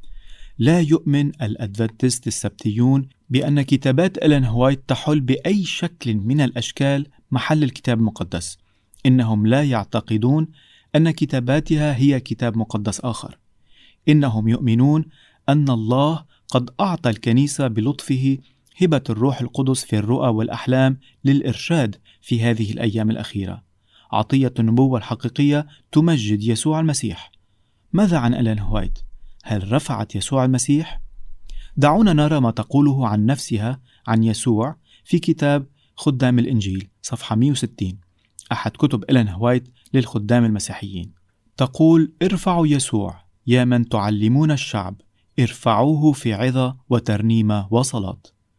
لا يؤمن الأدفنتست السبتيون بأن كتابات إلين وايت تحل بأي شكل من الأشكال محل الكتاب المقدس. إنهم لا يعتقدون أن كتاباتها هي كتاب مقدس آخر. إنهم يؤمنون أن الله قد أعطى الكنيسة بلطفه هبة الروح القدس في الرؤى والأحلام للإرشاد في هذه الأيام الأخيرة. عطية النبوة الحقيقية تمجد يسوع المسيح. ماذا عن إلين وايت؟ هل رفعت يسوع المسيح؟ دعونا نرى ما تقوله عن نفسها عن يسوع في كتاب خدام الإنجيل صفحة مئة وستين، أحد كتب إلين وايت للخدام المسيحيين. تقول: ارفعوا يسوع يا من تعلمون الشعب، ارفعوه في عظة وترنيمة وصلاة.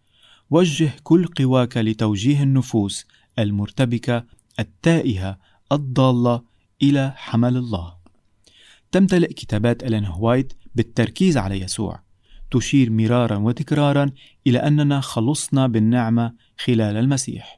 وجه كل قواك لتوجيه النفوس المرتبكة التائهة الضالة إلى حمل الله. تمتلئ كتابات إلين وايت بالتركيز على يسوع، تشير مرارا وتكرارا إلى أننا خلصنا بالنعمة خلال المسيح.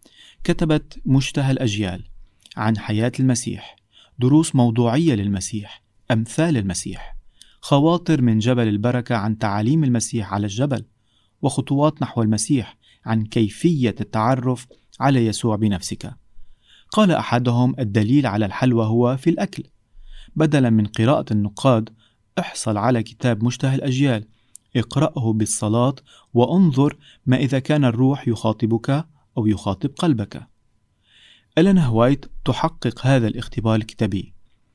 كتبت مشتهى الأجيال عن حياة المسيح، دروس موضوعية للمسيح، أمثال المسيح، خواطر من جبل البركة عن تعاليم المسيح على الجبل، وخطوات نحو المسيح عن كيفية التعرف على يسوع بنفسك. قال أحدهم: الدليل على الحلوى هو في الأكل. بدلا من قراءة النقاد، احصل على كتاب مشتهى الأجيال، اقرأه بالصلاة وانظر ما إذا كان الروح يخاطبك أو يخاطب قلبك. إلين وايت تحقق هذا الاختبار الكتابي.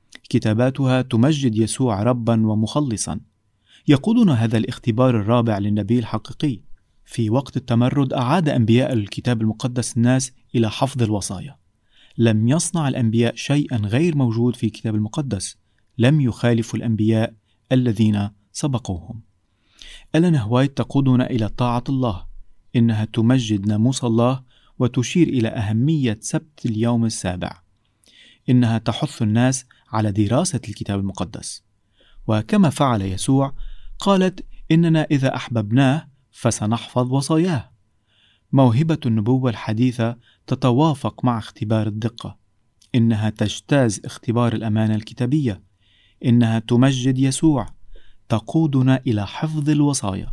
كتاباتها تمجد يسوع ربا ومخلصا. يقودنا هذا الاختبار الرابع للنبي الحقيقي. في وقت التمرد أعاد أنبياء الكتاب المقدس الناس إلى حفظ الوصايا. لم يصنع الأنبياء شيئا غير موجود في الكتاب المقدس. لم يخالفوا الأنبياء الذين سبقوهم. إلين وايت تقودنا إلى طاعة الله. إنها تمجد ناموس الله وتشير إلى أهمية سبت اليوم السابع. إنها تحث الناس على دراسة الكتاب المقدس. وكما فعل يسوع، قالت: إننا إذا أحببناه فسنحفظ وصاياه. موهبة النبوة الحديثة تتوافق مع اختبار الدقة. إنها تجتاز اختبار الأمانة الكتابية. إنها تمجد يسوع، تقودنا إلى حفظ الوصايا.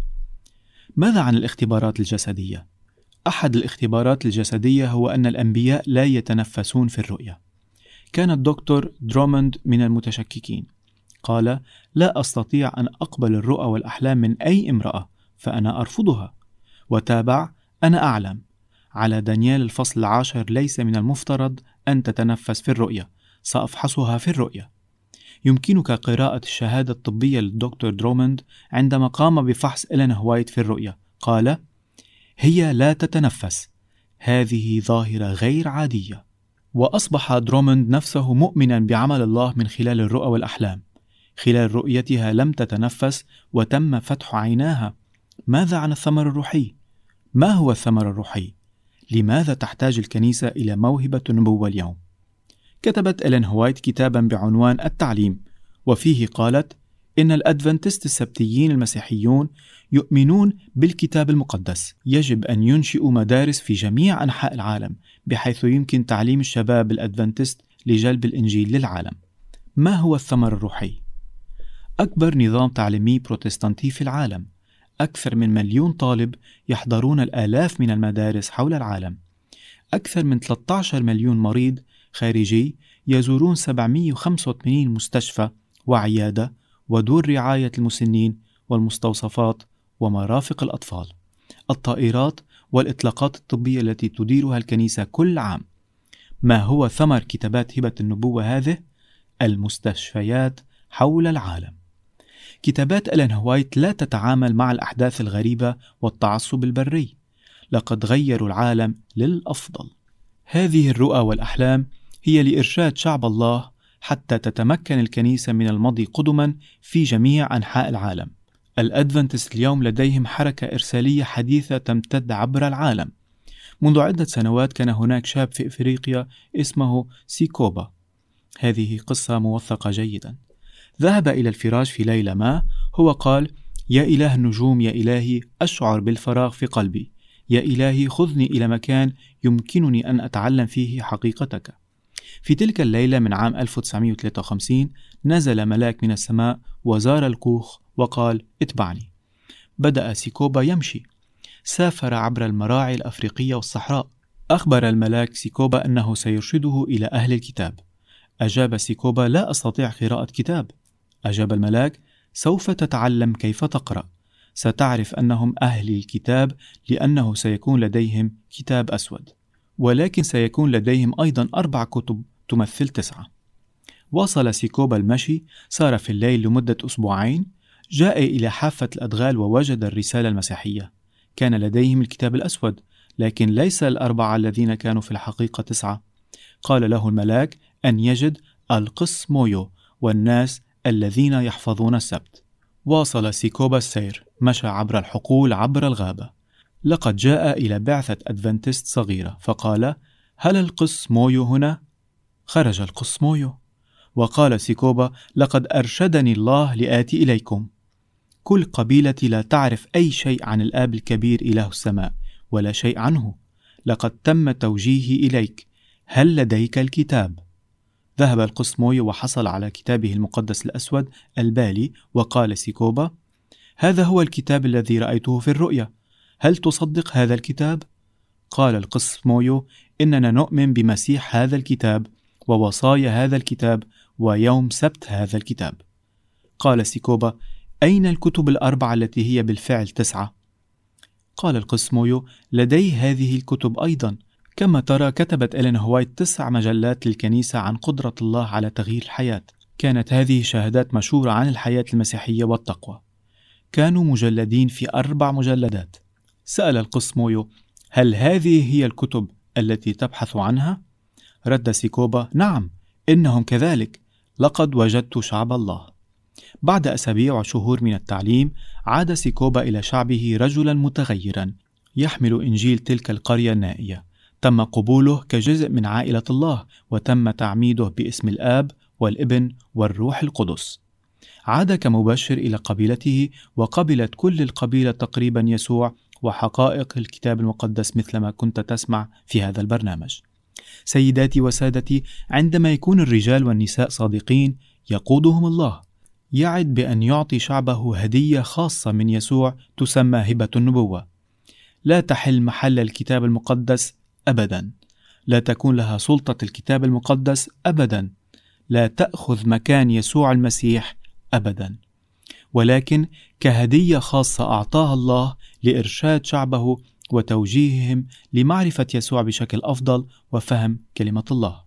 ماذا عن الاختبارات الجسدية؟ أحد الاختبارات الجسدية هو أن الأنبياء لا يتنفسون في الرؤية. كان الدكتور دروموند من المتشككين. قال: لا أستطيع أن أقبل الرؤى والأحلام من أي امرأة، فأنا أرفضها. وتابع: أنا أعلم على دانيال الفصل العاشر ليس من المفترض أن تتنفس في الرؤية، سأفحصها في الرؤية. يمكنك قراءة الشهادة الطبية للدكتور دروموند عندما قام بفحص إلين وايت في الرؤية. قال: هي لا تتنفس، هذه ظاهرة غير عادية. وأصبح دروموند نفسه مؤمنا بعمل الله من خلال الرؤى والأحلام. خلال رؤيتها لم تتنفس وتم فتح عيناها. ماذا عن الثمر الروحي؟ ما هو الثمر الروحي؟ لماذا تحتاج الكنيسة إلى موهبة النبوة اليوم؟ كتبت إلين وايت كتابا بعنوان التعليم، وفيه قالت: إن الأدفنتست السبتيين المسيحيون يؤمنون بالكتاب المقدس. يجب أن ينشئوا مدارس في جميع أنحاء العالم بحيث يمكن تعليم الشباب الأدفنتست لجلب الإنجيل للعالم. ما هو الثمر الروحي؟ أكبر نظام تعليمي بروتستانتي في العالم. أكثر من مليون طالب يحضرون الآلاف من المدارس حول العالم. أكثر من ثلاثة عشر مليون مريض خارجي يزورون سبعمئة وخمسة وثمانين مستشفى وعيادة ودور رعاية المسنين والمستوصفات ومرافق الأطفال، الطائرات والإطلاقات الطبية التي تديرها الكنيسة كل عام. ما هو ثمر كتابات هبة النبوة هذه؟ المستشفيات حول العالم. كتابات إلين وايت لا تتعامل مع الأحداث الغريبة والتعصب البري، لقد غيروا العالم للأفضل. هذه الرؤى والأحلام هي لإرشاد شعب الله حتى تتمكن الكنيسة من المضي قدما في جميع أنحاء العالم. الأدفنتست اليوم لديهم حركة إرسالية حديثة تمتد عبر العالم. منذ عدة سنوات كان هناك شاب في إفريقيا اسمه سيكوبا. هذه قصة موثقة جيدا. ذهب إلى الفراش في ليلة ما، هو قال: يا إله النجوم، يا إلهي أشعر بالفراغ في قلبي، يا إلهي خذني إلى مكان يمكنني أن أتعلم فيه حقيقتك. في تلك الليلة من عام ألف وتسعمائة وثلاثة وخمسين نزل ملاك من السماء وزار الكوخ وقال: اتبعني. بدأ سيكوبا يمشي. سافر عبر المراعي الأفريقية والصحراء. أخبر الملاك سيكوبا أنه سيرشده إلى أهل الكتاب. أجاب سيكوبا: لا أستطيع قراءة كتاب. أجاب الملاك: سوف تتعلم كيف تقرأ، ستعرف أنهم أهل الكتاب لأنه سيكون لديهم كتاب أسود، ولكن سيكون لديهم أيضا أربع كتب تمثل تسعة. واصل سيكوبا المشي، سار في الليل لمدة أسبوعين، جاء إلى حافة الأدغال ووجد الرسالة المسيحية. كان لديهم الكتاب الأسود، لكن ليس الأربعة الذين كانوا في الحقيقة تسعة. قال له الملاك أن يجد القس مويو والناس الذين يحفظون السبت. واصل سيكوبا السير، مشى عبر الحقول عبر الغابة. لقد جاء إلى بعثة أدفنتست صغيرة، فقال: هل القس مويو هنا؟ خرج القس مويو، وقال سيكوبا: لقد أرشدني الله لآتي إليكم. كل قبيلتي لا تعرف أي شيء عن الآب الكبير إله السماء ولا شيء عنه. لقد تم توجيهي إليك. هل لديك الكتاب؟ ذهب القس مويو وحصل على كتابه المقدس الأسود البالي، وقال سيكوبا: هذا هو الكتاب الذي رأيته في الرؤيا، هل تصدق هذا الكتاب؟ قال القس مويو: إننا نؤمن بمسيح هذا الكتاب ووصايا هذا الكتاب ويوم سبت هذا الكتاب. قال سيكوبا: أين الكتب الأربعة التي هي بالفعل تسعة؟ قال القس مويو: لدي هذه الكتب أيضا. كما ترى كتبت إلين وايت تسع مجلات للكنيسة عن قدرة الله على تغيير الحياة. كانت هذه شهادات مشهورة عن الحياة المسيحية والتقوى. كانوا مجلدين في أربع مجلدات. سأل القس مويو: هل هذه هي الكتب التي تبحث عنها؟ رد سيكوبا: نعم، إنهم كذلك، لقد وجدت شعب الله. بعد أسابيع وشهور من التعليم، عاد سيكوبا إلى شعبه رجلا متغيرا يحمل إنجيل تلك القرية النائية. تم قبوله كجزء من عائلة الله، وتم تعميده باسم الآب والابن والروح القدس. عاد كمبشر إلى قبيلته، وقبلت كل القبيلة تقريبا يسوع وحقائق الكتاب المقدس مثلما كنت تسمع في هذا البرنامج. سيداتي وسادتي، عندما يكون الرجال والنساء صادقين يقودهم الله. يعد بأن يعطي شعبه هدية خاصة من يسوع تسمى هبة النبوة. لا تحل محل الكتاب المقدس أبدا، لا تكون لها سلطة الكتاب المقدس أبدا، لا تأخذ مكان يسوع المسيح أبدا، ولكن كهدية خاصة أعطاها الله لإرشاد شعبه وتوجيههم لمعرفة يسوع بشكل أفضل وفهم كلمة الله.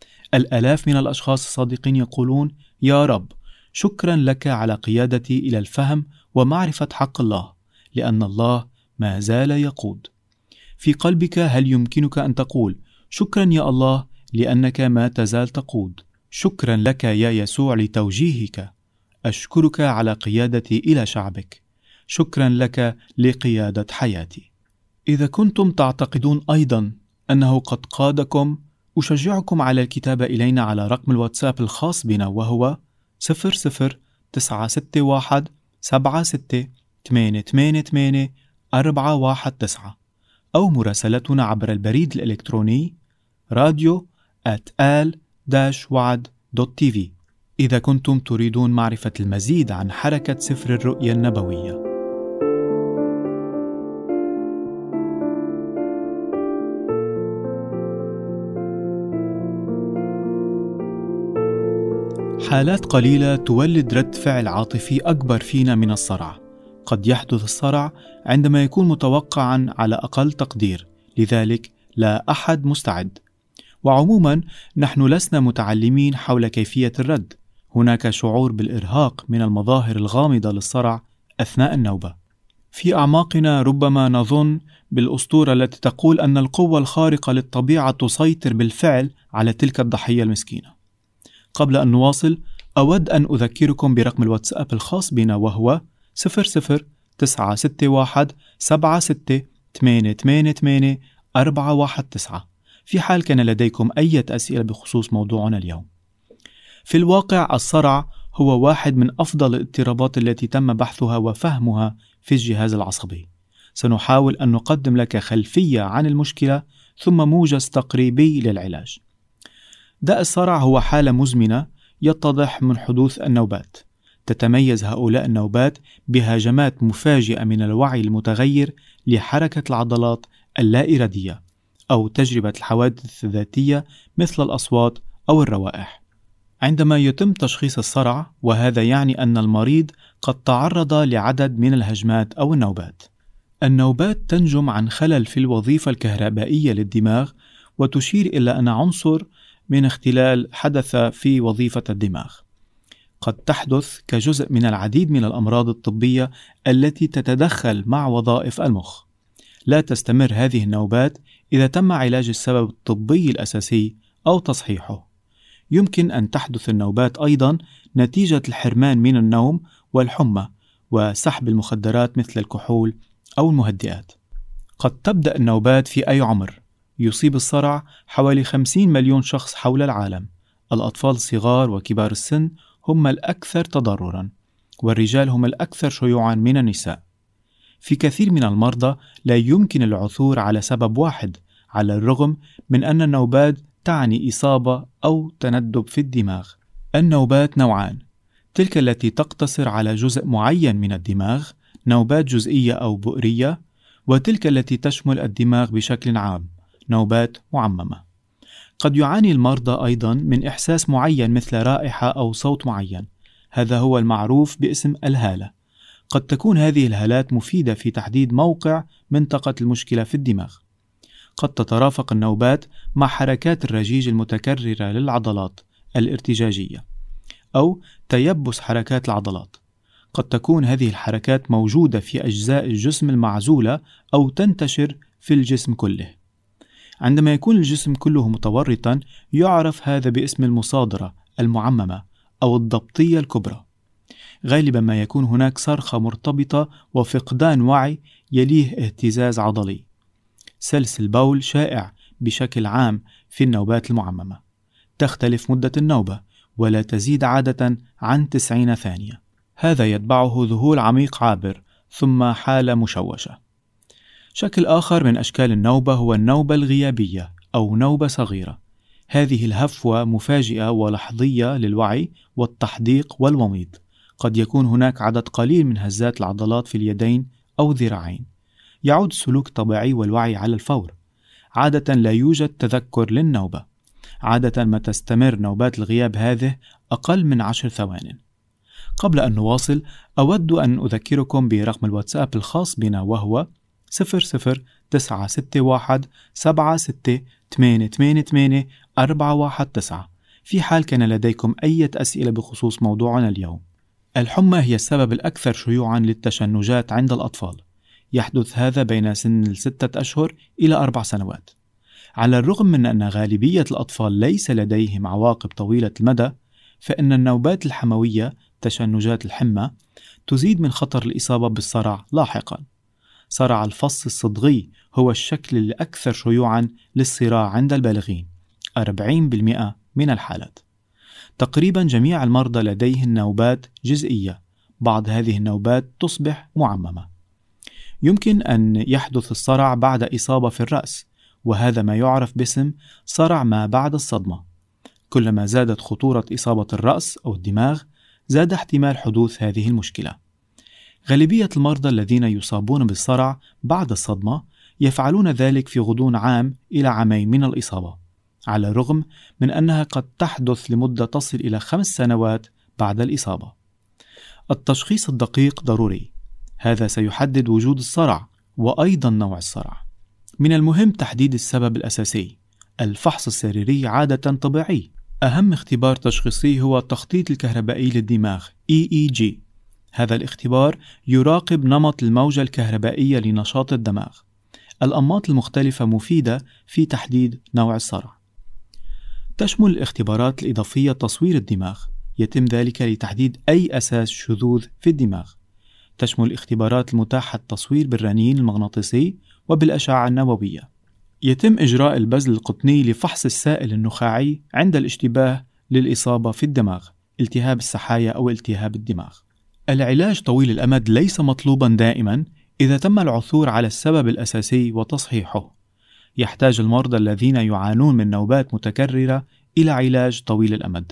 الآلاف من الأشخاص الصادقين يقولون: يا رب، شكرا لك على قيادتي إلى الفهم ومعرفة حق الله، لأن الله ما زال يقود. في قلبك هل يمكنك أن تقول: شكرا يا الله لأنك ما تزال تقود؟ شكرا لك يا يسوع لتوجيهك. أشكرك على قيادتي إلى شعبك. شكرا لك لقيادة حياتي. إذا كنتم تعتقدون أيضا أنه قد قادكم، أشجعكم على الكتابة إلينا على رقم الواتساب الخاص بنا، وهو صفر صفر تسعة ستة واحد سبعة ستة ثمانية ثمانية ثمانية أربعة واحد تسعة، أو مراسلتنا عبر البريد الإلكتروني راديو آت آل وعد دوت تي في. إذا كنتم تريدون معرفة المزيد عن حركة سفر الرؤيا النبوية. حالات قليلة تولد رد فعل عاطفي أكبر فينا من الصرع. قد يحدث الصرع عندما يكون متوقعا على أقل تقدير، لذلك لا أحد مستعد. وعموما نحن لسنا متعلمين حول كيفية الرد، هناك شعور بالإرهاق من المظاهر الغامضة للصرع أثناء النوبة. في أعماقنا ربما نظن بالأسطورة التي تقول أن القوة الخارقة للطبيعة تسيطر بالفعل على تلك الضحية المسكينة. قبل أن نواصل، أود أن أذكركم برقم الواتساب الخاص بنا، وهو صفر صفر تسعة ستة واحد سبعة ستة ثمانية ثمانية ثمانية أربعة واحد تسعة في حال كان لديكم أي أسئلة بخصوص موضوعنا اليوم. في الواقع الصرع هو واحد من أفضل الاضطرابات التي تم بحثها وفهمها في الجهاز العصبي. سنحاول أن نقدم لك خلفية عن المشكلة ثم موجز تقريبي للعلاج. داء الصرع هو حالة مزمنة يتضح من حدوث النوبات. تتميز هؤلاء النوبات بهجمات مفاجئة من الوعي المتغير لحركة العضلات اللا إرادية أو تجربة الحوادث الذاتية مثل الأصوات أو الروائح. عندما يتم تشخيص الصرع، وهذا يعني أن المريض قد تعرض لعدد من الهجمات أو النوبات. النوبات تنجم عن خلل في الوظيفة الكهربائية للدماغ، وتشير إلى أن عنصر من اختلال حدث في وظيفة الدماغ. قد تحدث كجزء من العديد من الأمراض الطبية التي تتدخل مع وظائف المخ. لا تستمر هذه النوبات إذا تم علاج السبب الطبي الأساسي أو تصحيحه. يمكن أن تحدث النوبات أيضا نتيجة الحرمان من النوم والحمى وسحب المخدرات مثل الكحول أو المهدئات. قد تبدأ النوبات في أي عمر. يصيب الصرع حوالي خمسين مليون شخص حول العالم. الأطفال الصغار وكبار السن هم الأكثر تضررا، والرجال هم الأكثر شيوعا من النساء. في كثير من المرضى لا يمكن العثور على سبب واحد، على الرغم من أن النوبات تعني إصابة أو تندب في الدماغ. النوبات نوعان: تلك التي تقتصر على جزء معين من الدماغ، نوبات جزئية أو بؤرية، وتلك التي تشمل الدماغ بشكل عام، نوبات معممة. قد يعاني المرضى أيضا من إحساس معين مثل رائحة أو صوت معين، هذا هو المعروف باسم الهالة. قد تكون هذه الهالات مفيدة في تحديد موقع منطقة المشكلة في الدماغ. قد تترافق النوبات مع حركات الرجيج المتكررة للعضلات الارتجاجية أو تيبس حركات العضلات. قد تكون هذه الحركات موجودة في أجزاء الجسم المعزولة أو تنتشر في الجسم كله. عندما يكون الجسم كله متورطا يعرف هذا باسم المصادرة المعممة أو الضبطية الكبرى. غالبا ما يكون هناك صرخة مرتبطة وفقدان وعي يليه اهتزاز عضلي. سلس البول شائع بشكل عام في النوبات المعممة. تختلف مدة النوبة ولا تزيد عادة عن تسعين ثانية. هذا يتبعه ذهول عميق عابر ثم حالة مشوشة. شكل آخر من أشكال النوبة هو النوبة الغيابية أو نوبة صغيرة. هذه الهفوة مفاجئة ولحظية للوعي والتحديق والوميض. قد يكون هناك عدد قليل من هزات العضلات في اليدين أو الذراعين. يعود السلوك الطبيعي والوعي على الفور. عادة لا يوجد تذكر للنوبة. عادة ما تستمر نوبات الغياب هذه أقل من عشر ثوان. قبل أن نواصل، أود أن أذكركم برقم الواتساب الخاص بنا، وهو صفر صفر تسعة ستة واحد سبعة ستة ثمانية ثمانية ثمانية أربعة واحد تسعة في حال كان لديكم أي أسئلة بخصوص موضوعنا اليوم. الحمى هي السبب الأكثر شيوعا للتشنجات عند الأطفال. يحدث هذا بين سن الستة أشهر إلى أربع سنوات. على الرغم من أن غالبية الأطفال ليس لديهم عواقب طويلة المدى، فإن النوبات الحموية تشنجات الحمى تزيد من خطر الإصابة بالصرع لاحقا. صرع الفص الصدغي هو الشكل الأكثر شيوعا للصراع عند البالغين، أربعين بالمئة من الحالات. تقريبا جميع المرضى لديهم نوبات جزئية. بعض هذه النوبات تصبح معممة. يمكن أن يحدث الصرع بعد إصابة في الرأس، وهذا ما يعرف باسم صرع ما بعد الصدمة. كلما زادت خطورة إصابة الرأس أو الدماغ، زاد احتمال حدوث هذه المشكلة. غالبية المرضى الذين يصابون بالصرع بعد الصدمة يفعلون ذلك في غضون عام إلى عامين من الإصابة، على الرغم من أنها قد تحدث لمدة تصل إلى خمس سنوات بعد الإصابة. التشخيص الدقيق ضروري. هذا سيحدد وجود الصرع وأيضا نوع الصرع. من المهم تحديد السبب الأساسي. الفحص السريري عادة طبيعي. أهم اختبار تشخيصي هو التخطيط الكهربائي للدماغ إي إي جي. هذا الاختبار يراقب نمط الموجة الكهربائية لنشاط الدماغ. الأنماط المختلفة مفيدة في تحديد نوع الصرع. تشمل الاختبارات الإضافية تصوير الدماغ، يتم ذلك لتحديد أي أساس شذوذ في الدماغ. تشمل الاختبارات المتاحة التصوير بالرنين المغناطيسي وبالأشعة النووية. يتم إجراء البذل القطني لفحص السائل النخاعي عند الاشتباه للإصابة في الدماغ، التهاب السحايا أو التهاب الدماغ. العلاج طويل الأمد ليس مطلوبا دائما إذا تم العثور على السبب الأساسي وتصحيحه. يحتاج المرضى الذين يعانون من نوبات متكررة إلى علاج طويل الأمد.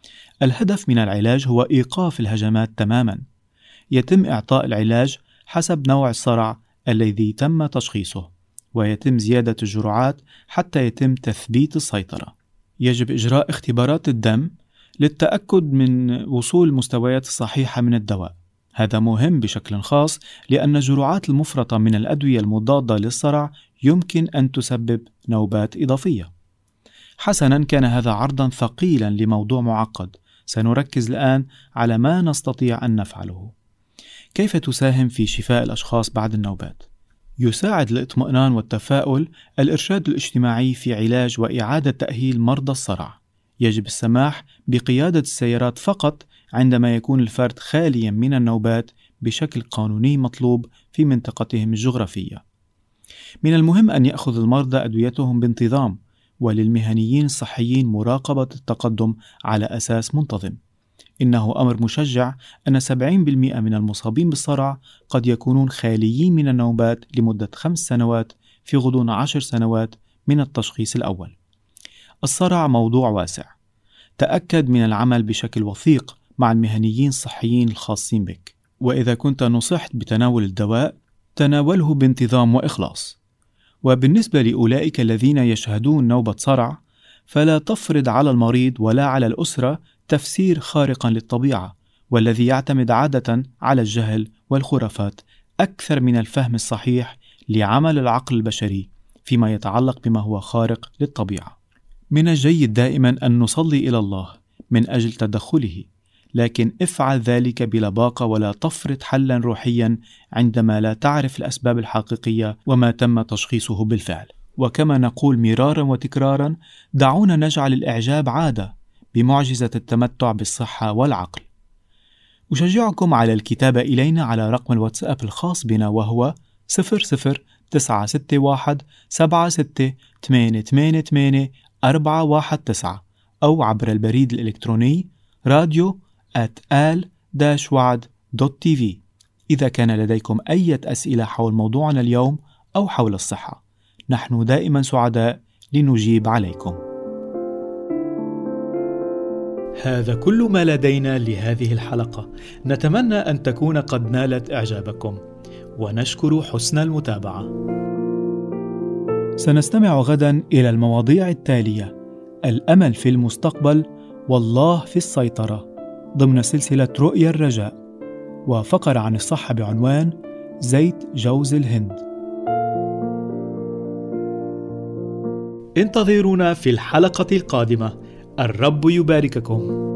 الهدف من العلاج هو إيقاف الهجمات تماما. يتم إعطاء العلاج حسب نوع الصرع الذي تم تشخيصه، ويتم زيادة الجرعات حتى يتم تثبيت السيطرة. يجب إجراء اختبارات الدم للتأكد من وصول المستويات الصحيحة من الدواء. هذا مهم بشكل خاص لأن الجرعات المفرطة من الأدوية المضادة للصرع يمكن أن تسبب نوبات إضافية. حسنا، كان هذا عرضا ثقيلا لموضوع معقد. سنركز الآن على ما نستطيع أن نفعله. كيف تساهم في شفاء الأشخاص بعد النوبات؟ يساعد الاطمئنان والتفاؤل الإرشاد الاجتماعي في علاج وإعادة تأهيل مرضى الصرع. يجب السماح بقيادة السيارات فقط عندما يكون الفرد خاليا من النوبات بشكل قانوني مطلوب في منطقتهم الجغرافية. من المهم أن يأخذ المرضى أدويتهم بانتظام، وللمهنيين الصحيين مراقبة التقدم على أساس منتظم. إنه أمر مشجع أن سبعين بالمئة من المصابين بالصرع قد يكونون خاليين من النوبات لمدة خمس سنوات في غضون عشر سنوات من التشخيص الأول. الصرع موضوع واسع. تأكد من العمل بشكل وثيق مع المهنيين الصحيين الخاصين بك، وإذا كنت نصحت بتناول الدواء تناوله بانتظام وإخلاص. وبالنسبة لأولئك الذين يشهدون نوبة صرع، فلا تفرض على المريض ولا على الأسرة تفسير خارقا للطبيعة، والذي يعتمد عادة على الجهل والخرافات أكثر من الفهم الصحيح لعمل العقل البشري فيما يتعلق بما هو خارق للطبيعة. من الجيد دائما أن نصلي إلى الله من أجل تدخله، لكن افعل ذلك بلباقة ولا تفرض حلا روحيا عندما لا تعرف الأسباب الحقيقية وما تم تشخيصه بالفعل. وكما نقول مرارا وتكرارا، دعونا نجعل الإعجاب عادة بمعجزة التمتع بالصحة والعقل. أشجعكم على الكتابة إلينا على رقم الواتساب الخاص بنا، وهو صفر صفر تسعة ستة واحد سبعة ستة ثمانية ثمانية ثمانية أربعة واحد تسعة، أو عبر البريد الإلكتروني راديو آت آل وعد دوت تي في. إذا كان لديكم أي أسئلة حول موضوعنا اليوم أو حول الصحة، نحن دائما سعداء لنجيب عليكم. هذا كل ما لدينا لهذه الحلقة. نتمنى أن تكون قد نالت إعجابكم، ونشكر حسن المتابعة. سنستمع غدا إلى المواضيع التالية: الأمل في المستقبل، والله في السيطرة، ضمن سلسلة رؤيا الرجاء، وفقرة عن الصحة بعنوان زيت جوز الهند. انتظرونا في الحلقة القادمة. الرب يبارككم.